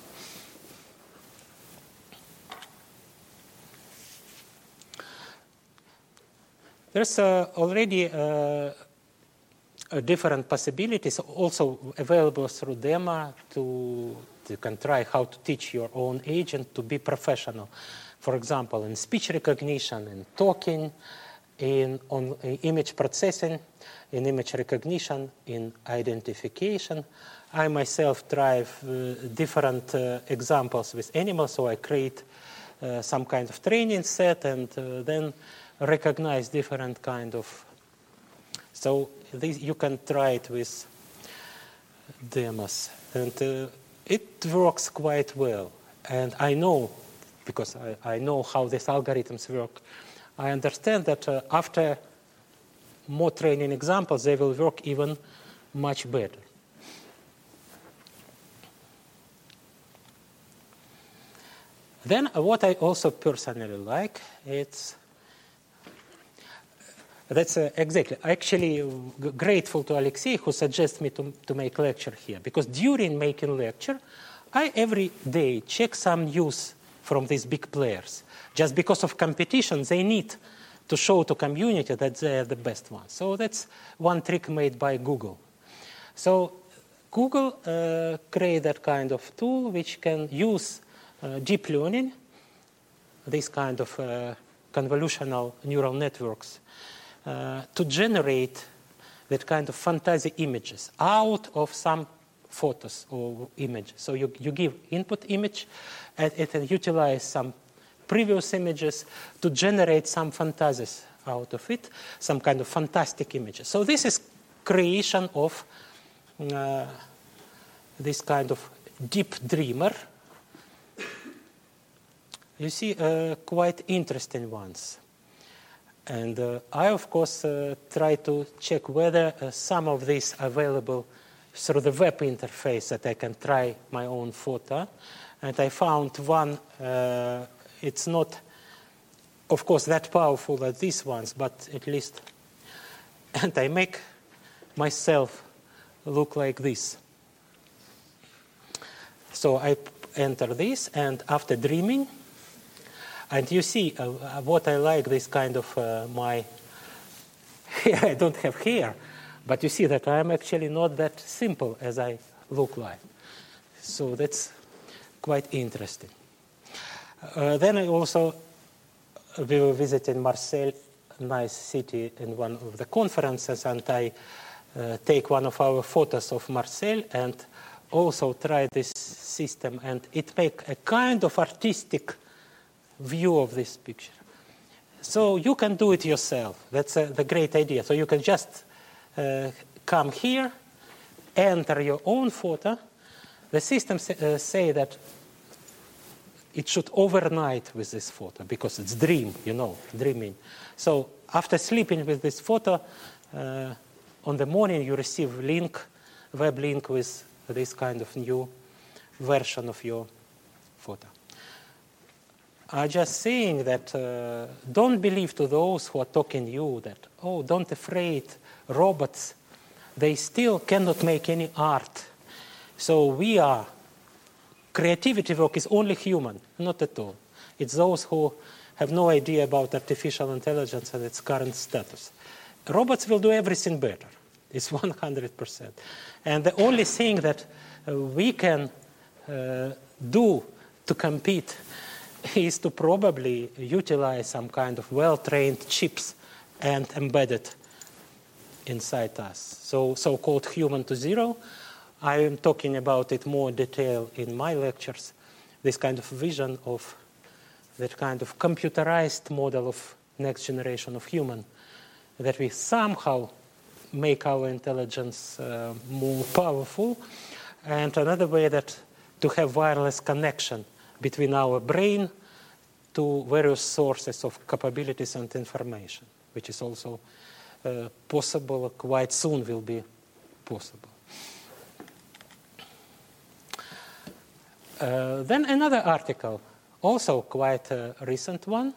There's already different possibilities also available through Demo to you can try how to teach your own agent to be professional. For example, in speech recognition, in talking, in image processing, in image recognition, in identification. I myself try different examples with animals, so I create some kind of training set and then recognize different kind of. So you can try it with demos, and it works quite well. And I know, because I know how these algorithms work, I understand that after more training examples, they will work even much better. Then what I also personally like, that's exactly, actually grateful to Alexei who suggests me to make lecture here, because during making lecture, I every day check some news from these big players. Just because of competition, they need to show to community that they are the best ones. So that's one trick made by Google. So Google created that kind of tool which can use deep learning, this kind of convolutional neural networks, to generate that kind of fantasy images out of some photos or images. So you give input image, and it can utilize some previous images to generate some fantasies out of it, some kind of fantastic images. So this is creation of this kind of deep dreamer. You see quite interesting ones. And I, of course, try to check whether some of these are available through the web interface that I can try my own photo. And I found one, it's not, of course, that powerful as these ones, but at least, and I make myself look like this. So I enter this, and after dreaming, and you see what I like, this kind of my hair. I don't have hair, but you see that I'm actually not that simple as I look like. So that's quite interesting. Then I also, we were visiting Marseille, nice city, in one of the conferences, and I take one of our photos of Marseille and also try this system, and it makes a kind of artistic view of this picture. So you can do it yourself. That's the great idea. So you can just come here, enter your own photo. The system say that it should overnight with this photo because it's dreaming. So after sleeping with this photo, on the morning you receive web link with this kind of new version of your photo. I'm just saying that don't believe to those who are talking to you that, oh, don't afraid, robots, they still cannot make any art. So creativity work is only human, not at all. It's those who have no idea about artificial intelligence and its current status. Robots will do everything better. It's 100%. And the only thing that we can do to compete is to probably utilize some kind of well-trained chips and embed it inside us. So so-called human to zero. I am talking about it more in detail in my lectures, this kind of vision of that kind of computerized model of next generation of human, that we somehow make our intelligence more powerful. And another way that to have wireless connection between our brain to various sources of capabilities and information, which is also possible, quite soon will be possible. Then another article, also quite a recent one,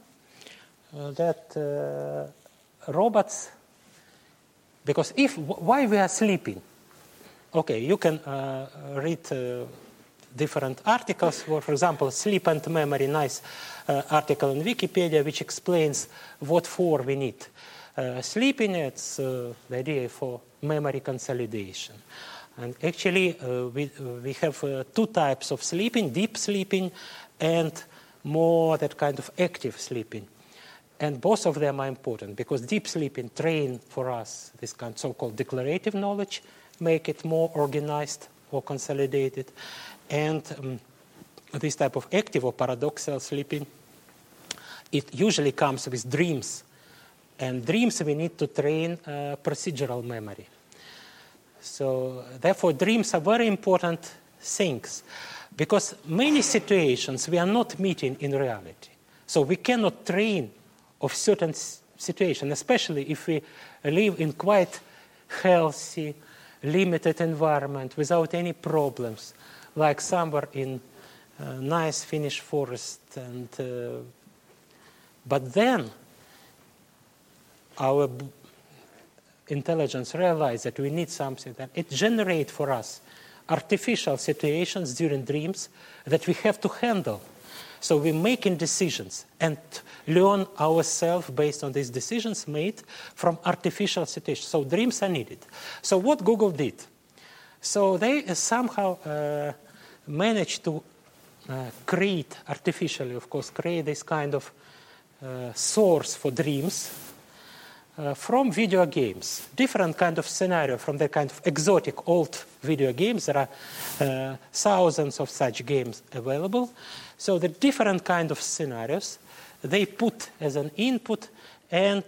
that robots, because why we are sleeping? Okay, you can read different articles. For example, Sleep and Memory, nice article in Wikipedia which explains what for we need sleeping. It's the idea for memory consolidation. And actually, we have two types of sleeping, deep sleeping and more that kind of active sleeping. And both of them are important because deep sleeping train for us this kind of so-called declarative knowledge, make it more organized or consolidated. And this type of active or paradoxical sleeping, it usually comes with dreams. And dreams we need to train procedural memory. So therefore, dreams are very important things because many situations we are not meeting in reality. So we cannot train of certain situations, especially if we live in quite healthy, limited environment without any problems, like somewhere in a nice Finnish forest. And but then our intelligence realized that we need something that it generates for us artificial situations during dreams that we have to handle. So we're making decisions and learn ourselves based on these decisions made from artificial situations. So dreams are needed. So what Google did? So they somehow managed to create, artificially of course, create this kind of source for dreams from video games. Different kind of scenario from the kind of exotic old video games. There are thousands of such games available. So the different kind of scenarios they put as an input, and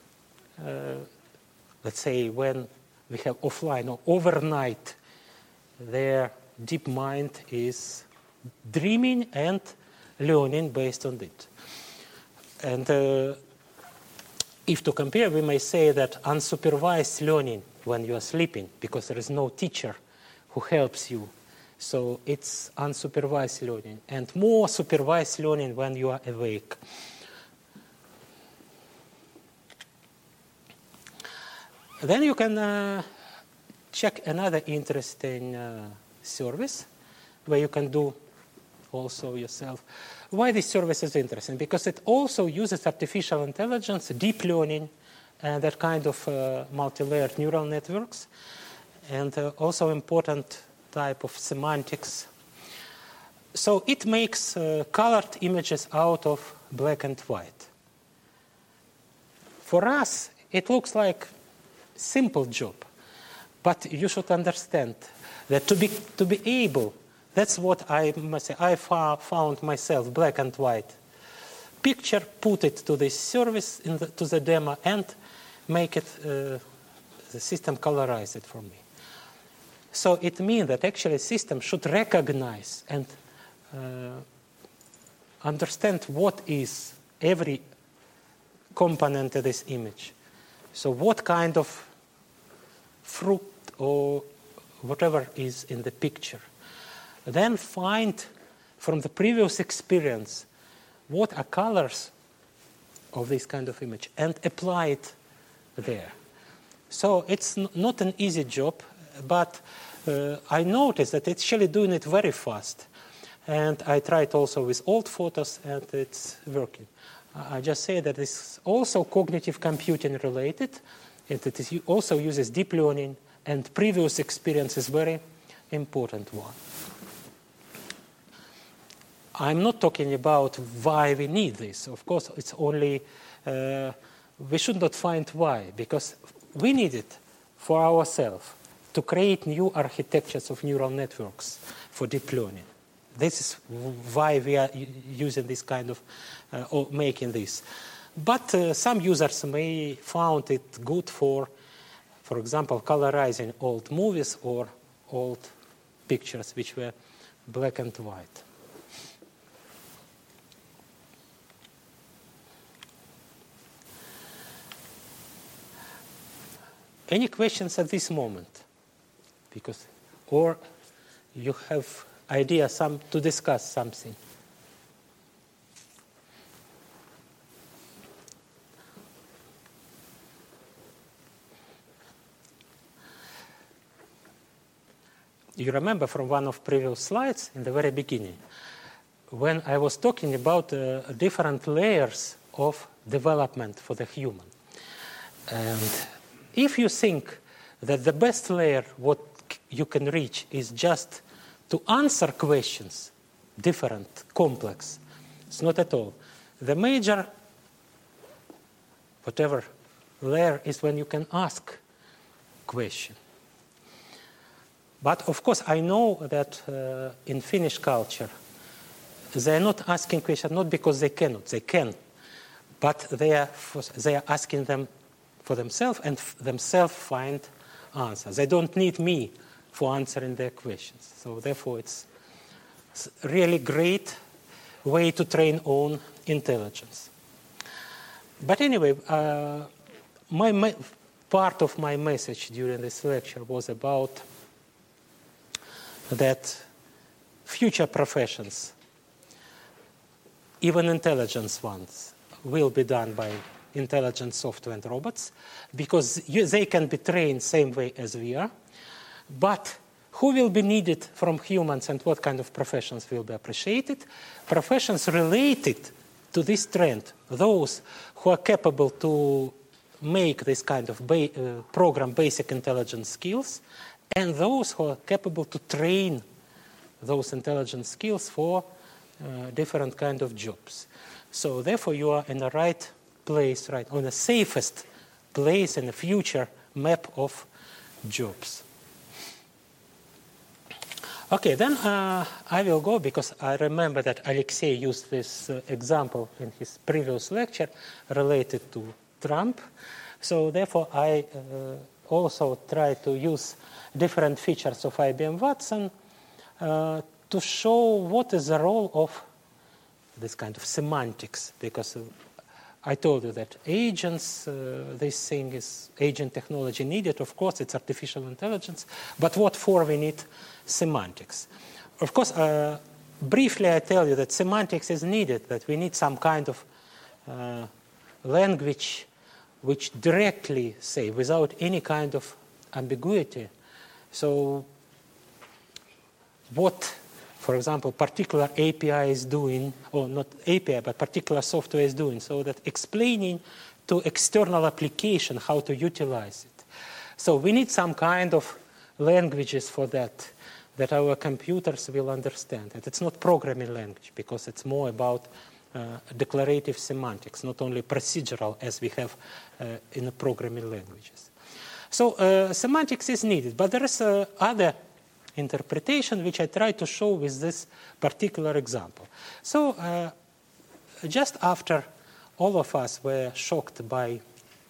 let's say when we have offline or overnight, their deep mind is dreaming and learning based on it. And if to compare, we may say that unsupervised learning when you are sleeping, because there is no teacher who helps you. So it's unsupervised learning, and more supervised learning when you are awake. Then you can check another interesting service where you can do also yourself. Why this service is interesting? Because it also uses artificial intelligence, deep learning, and that kind of multi-layered neural networks, and also important type of semantics. So it makes colored images out of black and white. For us, it looks like simple job, but you should understand that to be able, that's what I must say, I found myself, black and white picture, put it to this service to the demo, and make it the system colorize it for me. So it means that actually the system should recognize and understand what is every component of this image. So what kind of fruit or whatever is in the picture. Then find from the previous experience what are colors of this kind of image and apply it there. So it's not an easy job, but I noticed that it's actually doing it very fast. And I tried also with old photos, and it's working. I just say that it's also cognitive computing related, and it also uses deep learning, and previous experience is very important one. I'm not talking about why we need this. Of course, it's only, we should not find why, because we need it for ourselves to create new architectures of neural networks for deep learning. This is why we are using this kind of, or making this. But some users may found it good for example, colorizing old movies or old pictures which were black and white. Any questions at this moment? Because, or you have idea to discuss something. You remember from one of previous slides in the very beginning, when I was talking about different layers of development for the human. And if you think that the best layer what you can reach is just to answer questions, different, complex, it's not at all. The major, whatever layer is when you can ask question. But of course, I know that in Finnish culture, they are not asking questions not because they cannot, they can, but they are asking them for themselves and themselves find answers. They don't need me for answering their questions. So therefore, it's really great way to train own intelligence. But anyway, part of my message during this lecture was about that future professions, even intelligence ones, will be done by intelligent software and robots because they can be trained same way as we are. But who will be needed from humans and what kind of professions will be appreciated? Professions related to this trend, those who are capable to make this kind of program basic intelligence skills, and those who are capable to train those intelligence skills for different kind of jobs. So therefore, you are in the right place, right, on the safest place in the future map of jobs. Okay, then I will go because I remember that Alexei used this example in his previous lecture related to Trump. So therefore, I also try to use different features of IBM Watson to show what is the role of this kind of semantics, because I told you that agents, this thing is agent technology needed. Of course, it's artificial intelligence, but what for we need semantics? Of course, briefly I tell you that semantics is needed, that we need some kind of language which directly say, without any kind of ambiguity, so what, for example, particular API is doing, or not API, but particular software is doing, so that explaining to external application how to utilize it. So we need some kind of languages for that our computers will understand. And it's not programming language, because it's more about declarative semantics, not only procedural as we have in the programming languages. So semantics is needed, but there is other interpretation which I try to show with this particular example. So just after all of us were shocked by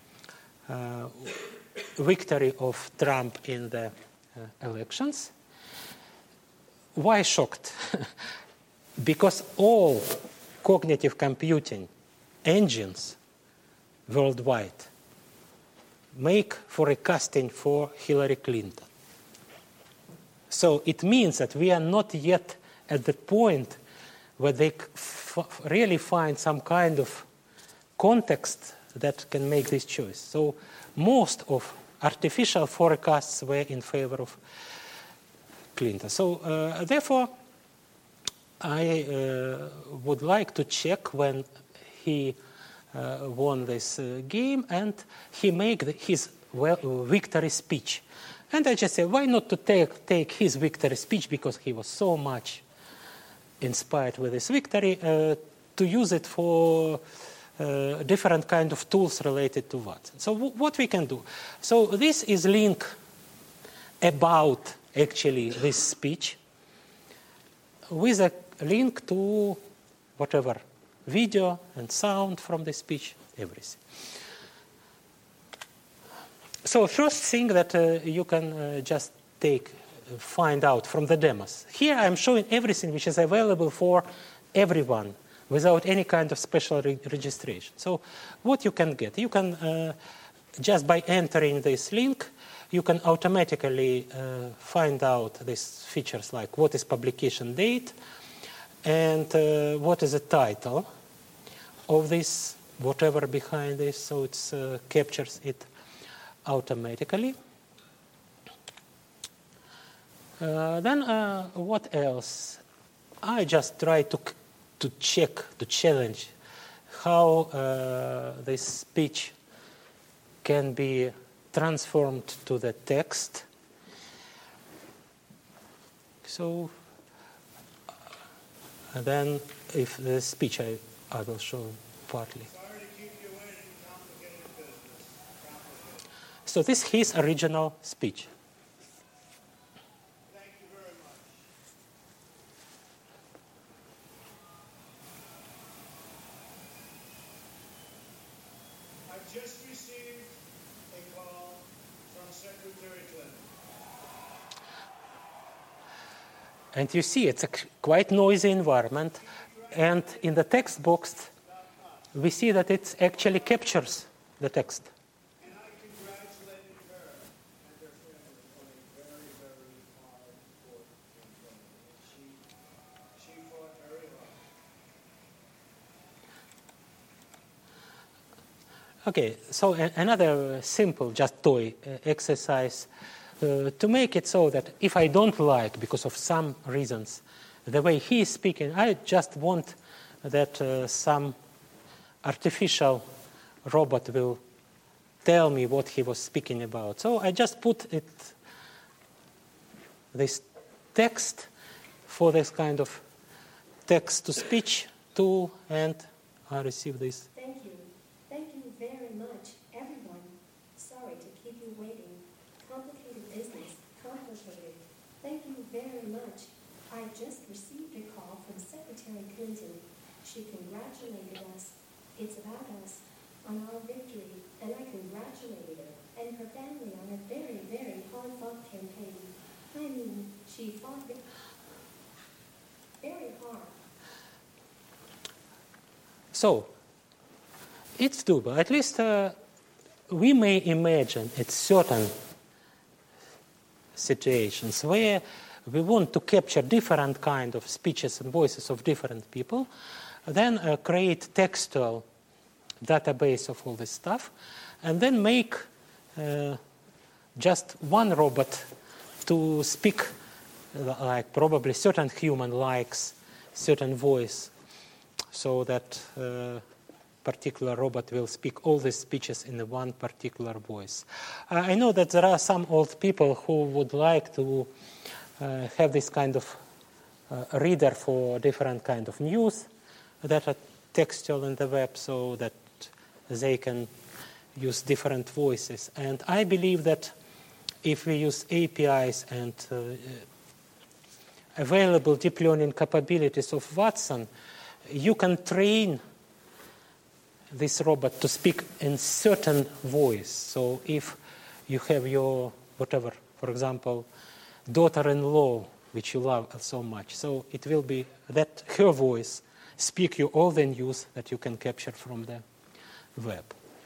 victory of Trump in the elections, why shocked? Because all cognitive computing engines worldwide make forecasting for Hillary Clinton. So it means that we are not yet at the point where they really find some kind of context that can make this choice. So most of artificial forecasts were in favor of Clinton. So therefore, I would like to check when he won this game and he made his victory speech. And I just said, why not to take his victory speech, because he was so much inspired with this victory, to use it for different kind of tools related to Watson. So what we can do? So this is link about actually this speech with a link to whatever video and sound from the speech, everything. So first thing that you can just find out from the demos. Here I'm showing everything which is available for everyone without any kind of special registration. So what you can get? You can, just by entering this link, you can automatically find out these features like what is publication date and what is the title of this, whatever behind this, so it captures it automatically. Then what else? I just try to check, to challenge how this speech can be transformed to the text. So then if the speech I will show partly. Sorry to keep you waiting. Complicated business. Complicated. So this is his original speech. Thank you very much. I've just received a call from Secretary Clinton. And you see, it's a quite noisy environment. And in the text box, we see that it actually captures the text. And I congratulated her and her family on a very, very hard court campaign. She fought very hard. Okay, so another simple, just toy exercise to make it so that if I don't like, because of some reasons, the way he is speaking, I just want that some artificial robot will tell me what he was speaking about. So I just put this text for this kind of text-to-speech tool, and I receive this. Thank you. Thank you very much, everyone. Sorry to keep you waiting. Complicated business. Complicated. Thank you very much. I just received a call from Secretary Clinton. She congratulated us. It's about us, on our victory, and I congratulated her and her family on a very, very hard-fought campaign. I mean, she fought very hard. So, it's doable. At least we may imagine at certain situations where we want to capture different kind of speeches and voices of different people, then create textual database of all this stuff, and then make just one robot to speak like probably certain human likes certain voice, so that particular robot will speak all these speeches in one particular voice. I know that there are some old people who would like to have this kind of reader for different kind of news that are textual in the web, so that they can use different voices. And I believe that if we use APIs and available deep learning capabilities of Watson, you can train this robot to speak in certain voice. So if you have your, whatever, for example, daughter-in-law, which you love so much, so it will be that her voice speak you all the news that you can capture from the web.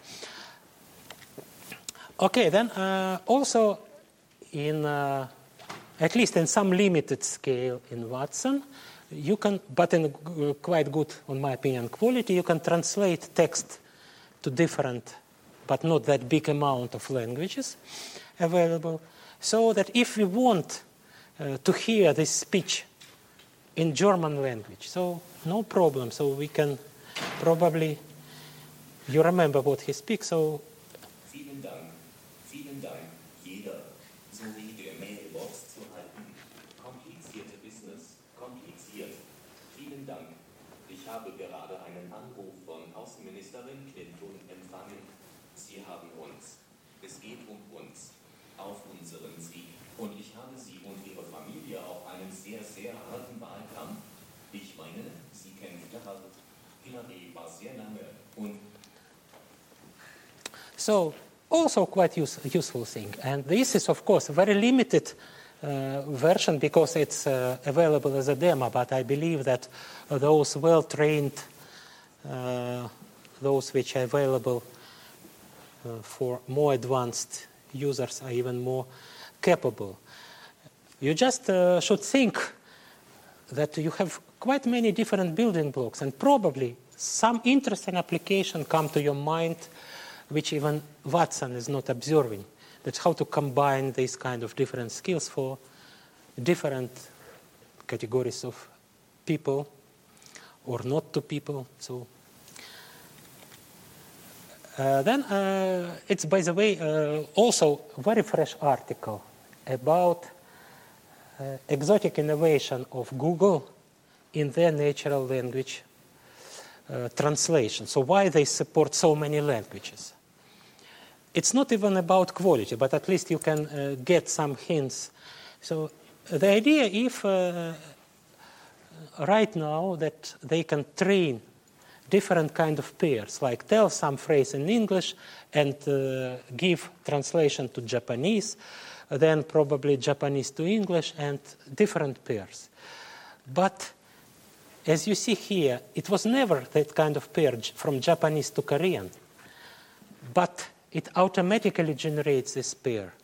Okay, then also in, at least in some limited scale in Watson, you can, but in quite good, in my opinion, quality, you can translate text to different, but not that big amount of languages available, so that if we want to hear this speech in German language, so no problem. So we can probably, you remember what he speaks, so. Vielen Dank, jeder, sowie der Mailbox zu halten. Komplizierte Business, kompliziert. Vielen Dank. Ich habe gerade einen Anruf von Außenministerin Clinton empfangen. Sie haben uns. Es geht um uns. Auf unseren Sieg. Und ich habe Sie und Ihre Familie auf einen sehr, sehr harten Wahlkampf. Ich meine, Sie kämpfte hart. Hillary war sehr lange und so also quite useful thing. And this is, of course, a very limited version because it's available as a demo, but I believe that those well-trained, those which are available for more advanced users are even more capable. You just should think that you have quite many different building blocks, and probably some interesting application come to your mind which even Watson is not observing. That's how to combine these kind of different skills for different categories of people or not to people. So then it's, by the way, also a very fresh article about exotic innovation of Google in their natural language translation. So why they support so many languages. It's not even about quality, but at least you can get some hints. So the idea, if right now that they can train different kind of pairs, like tell some phrase in English and give translation to Japanese, then probably Japanese to English and different pairs. But as you see here, it was never that kind of pair from Japanese to Korean, but it automatically generates this pair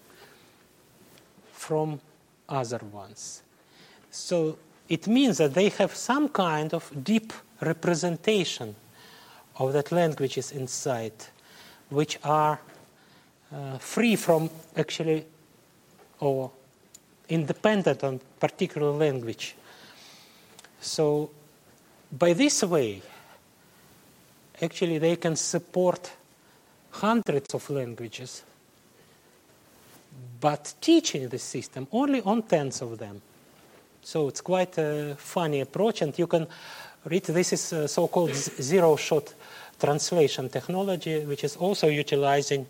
from other ones. So it means that they have some kind of deep representation of that languages inside, which are free from actually or independent on particular language. So by this way, actually they can support hundreds of languages, but teaching the system only on tens of them. So it's quite a funny approach, and you can read, this is so-called zero-shot translation technology, which is also utilizing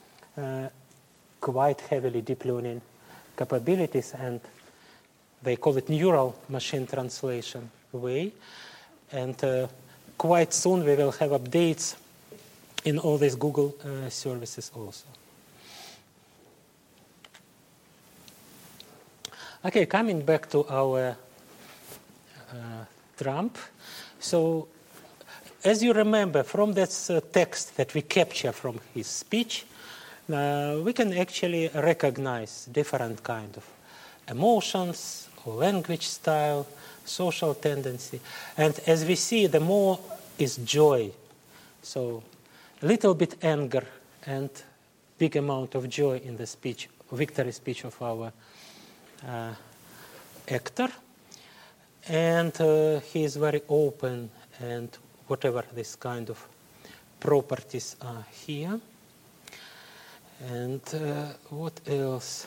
quite heavily deep learning capabilities, and they call it neural machine translation way. And quite soon we will have updates in all these Google services also. Okay, coming back to our Trump. So, as you remember from this text that we capture from his speech, we can actually recognize different kind of emotions or language style, social tendency. And as we see, the more is joy. So a little bit anger and big amount of joy in the speech, victory speech of our actor. And he is very open, and whatever this kind of properties are here. And what else?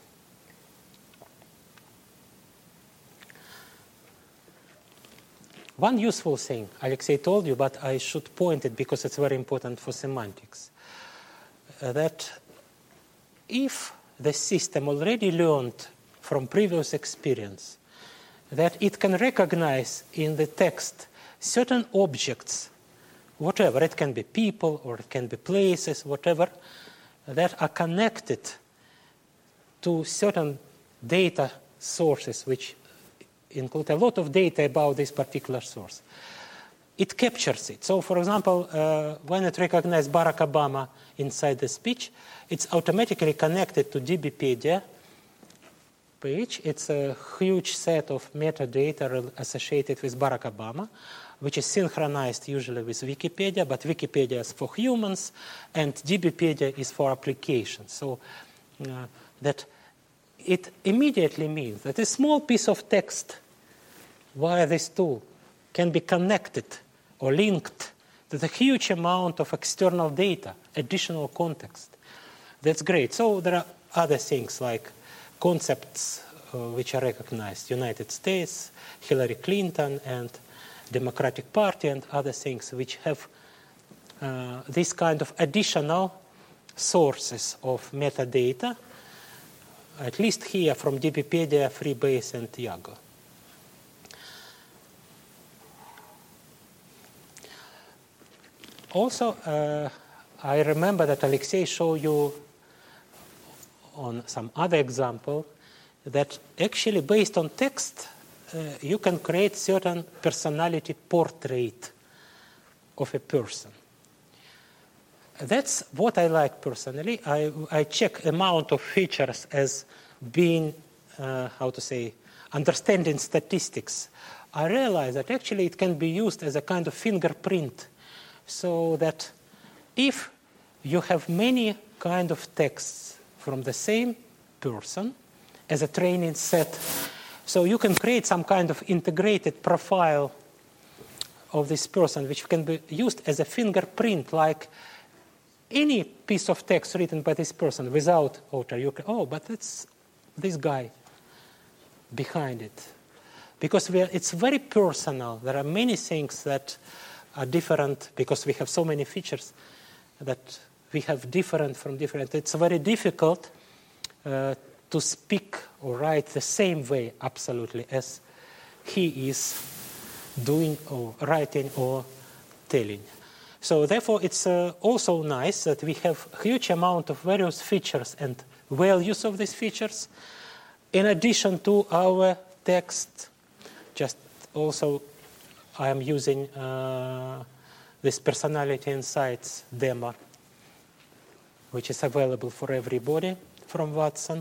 One useful thing Alexei told you, but I should point it because it's very important for semantics, that if the system already learned from previous experience that it can recognize in the text certain objects, whatever, it can be people or it can be places, whatever, that are connected to certain data sources which include a lot of data about this particular source. It captures it. So, for example, when it recognizes Barack Obama inside the speech, it's automatically connected to DBpedia page. It's a huge set of metadata associated with Barack Obama, which is synchronized usually with Wikipedia, but Wikipedia is for humans and DBpedia is for applications. So that it immediately means that a small piece of text via this tool can be connected or linked to the huge amount of external data, additional context. That's great. So there are other things like concepts which are recognized, United States, Hillary Clinton, and Democratic Party, and other things which have this kind of additional sources of metadata, at least here from DBpedia, Freebase, and Yago. Also, I remember that Alexei showed you on some other example that actually based on text, you can create certain personality portrait of a person. That's what I like personally. I check amount of features as being, understanding statistics. I realize that actually it can be used as a kind of fingerprint, so that if you have many kind of texts from the same person as a training set, so you can create some kind of integrated profile of this person, which can be used as a fingerprint, like any piece of text written by this person without author. You can, but it's this guy behind it. Because it's very personal. There are many things that are different because we have so many features that we have different from different. It's very difficult to speak or write the same way absolutely as he is doing or writing or telling. So therefore, it's also nice that we have a huge amount of various features and values of these features in addition to our text. Just also, I am using this Personality Insights demo, which is available for everybody from Watson.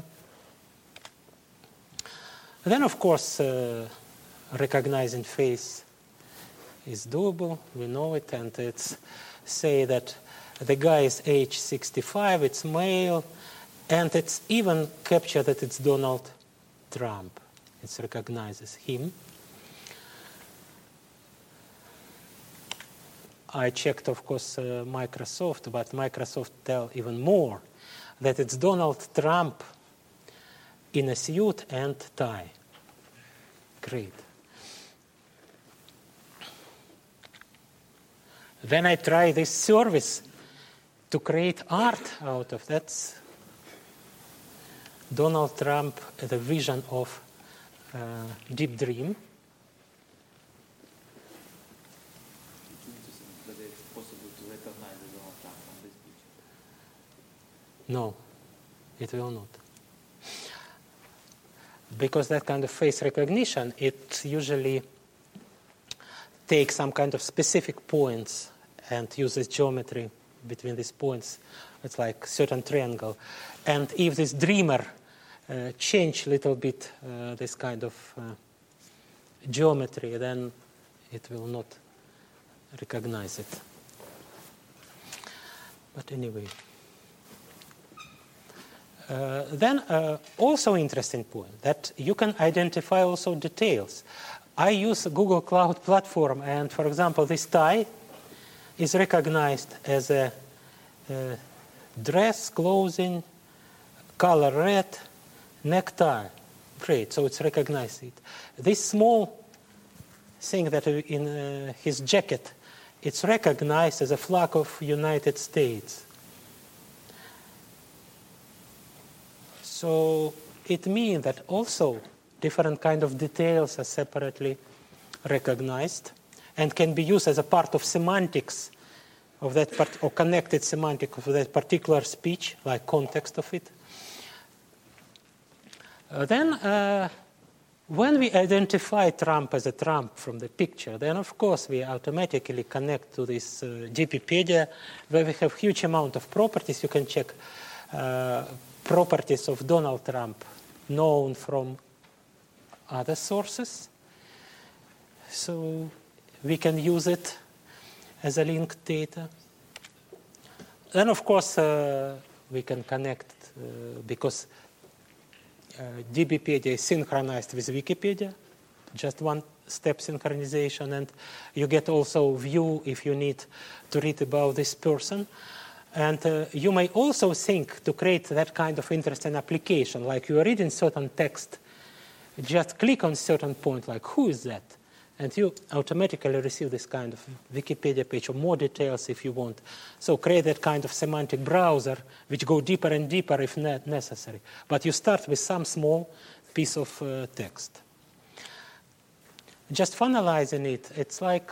Then, of course, recognizing face is doable. We know it, and it's say that the guy is age 65, it's male, and it's even captured that it's Donald Trump. It recognizes him. I checked, of course, Microsoft, but Microsoft tell even more, that it's Donald Trump in a suit and tie. Great. Then I try this service to create art out of that. Donald Trump, the vision of Deep Dream. Whether it's possible to recognize Donald Trump from this picture? No, it will not. Because that kind of face recognition, it usually takes some kind of specific points and uses geometry between these points. It's like certain triangle. And if this dreamer change a little bit this kind of geometry, then it will not recognize it. But anyway. Then also interesting point that you can identify also details. I use Google Cloud Platform, and for example, this tie is recognized as a dress, clothing, color red, necktie. Great, so it's recognized it. This small thing that in his jacket, it's recognized as a flag of United States. So it means that also different kind of details are separately recognized and can be used as a part of semantics of that or connected semantic of that particular speech, like context of it. Then when we identify Trump as a Trump from the picture, then of course we automatically connect to this GPpedia, where we have huge amount of properties. You can check properties of Donald Trump known from other sources. So we can use it as a linked data. Then, of course, we can connect because DBpedia is synchronized with Wikipedia, just one-step synchronization, and you get also view if you need to read about this person. And you may also think to create that kind of interesting application, like you are reading certain text, just click on certain point, like who is that? And you automatically receive this kind of Wikipedia page or more details if you want. So create that kind of semantic browser, which go deeper and deeper if necessary. But you start with some small piece of text. Just finalizing it, it's like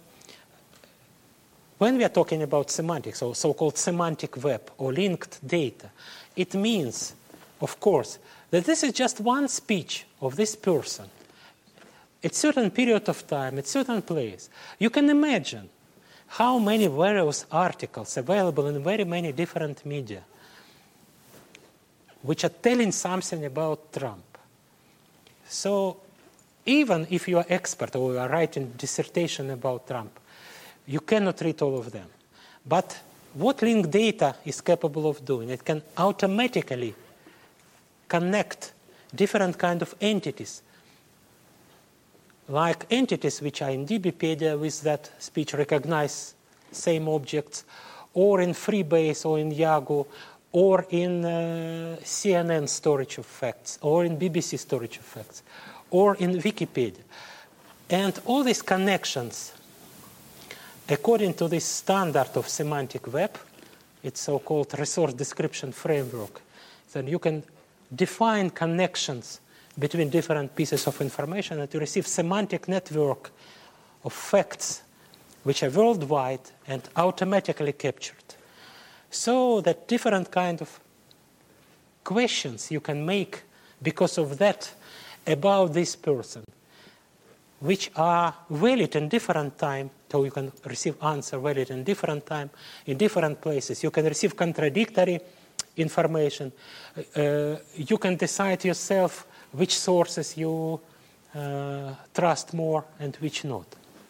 when we are talking about semantics, or so-called semantic web or linked data, it means, of course, that this is just one speech of this person at certain period of time, at certain place. You can imagine how many various articles available in very many different media which are telling something about Trump. So even if you are expert or you are writing dissertation about Trump, you cannot read all of them. But what linked data is capable of doing, it can automatically connect different kind of entities, like entities which are in DBpedia with that speech recognize same objects, or in Freebase or in Yahoo, or in CNN storage of facts, or in BBC storage of facts, or in Wikipedia. And all these connections, according to this standard of semantic web, it's so-called resource description framework, then you can define connections between different pieces of information and to receive semantic network of facts which are worldwide and automatically captured. So that different kind of questions you can make because of that about this person, which are valid in different time, so you can receive answer valid in different time, in different places. You can receive contradictory information. You can decide yourself which sources you trust more and which not.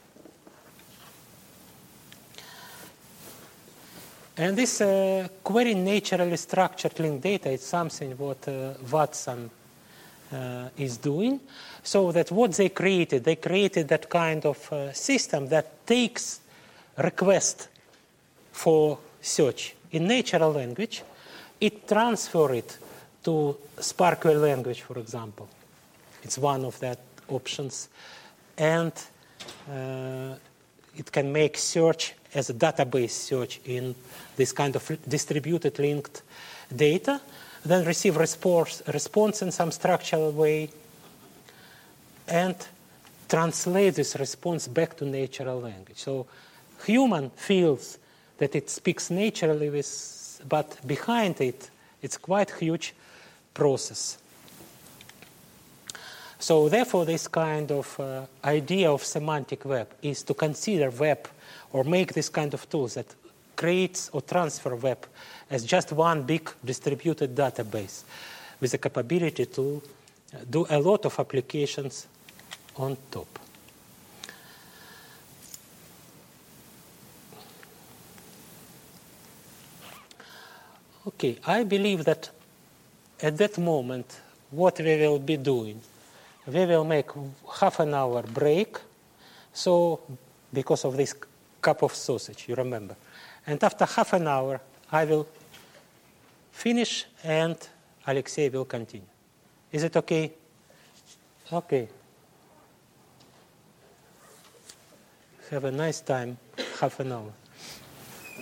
And this query naturally structured linked data is something what Watson is doing. So that what they created that kind of system that takes request for search in natural language, it transfers it to SPARQL language, for example. It's one of that options. And it can make search as a database search in this kind of distributed linked data, then receive response in some structural way, and translate this response back to natural language. So human feels that it speaks naturally, but behind it, it's quite huge process. So therefore, this kind of idea of semantic web is to consider web or make this kind of tools that creates or transfer web as just one big distributed database with the capability to do a lot of applications on top. Okay, I believe that at that moment, what we will be doing, we will make half an hour break. So, because of this cup of sausage, you remember. And after half an hour, I will finish and Alexei will continue. Is it okay? Okay. Have a nice time, half an hour.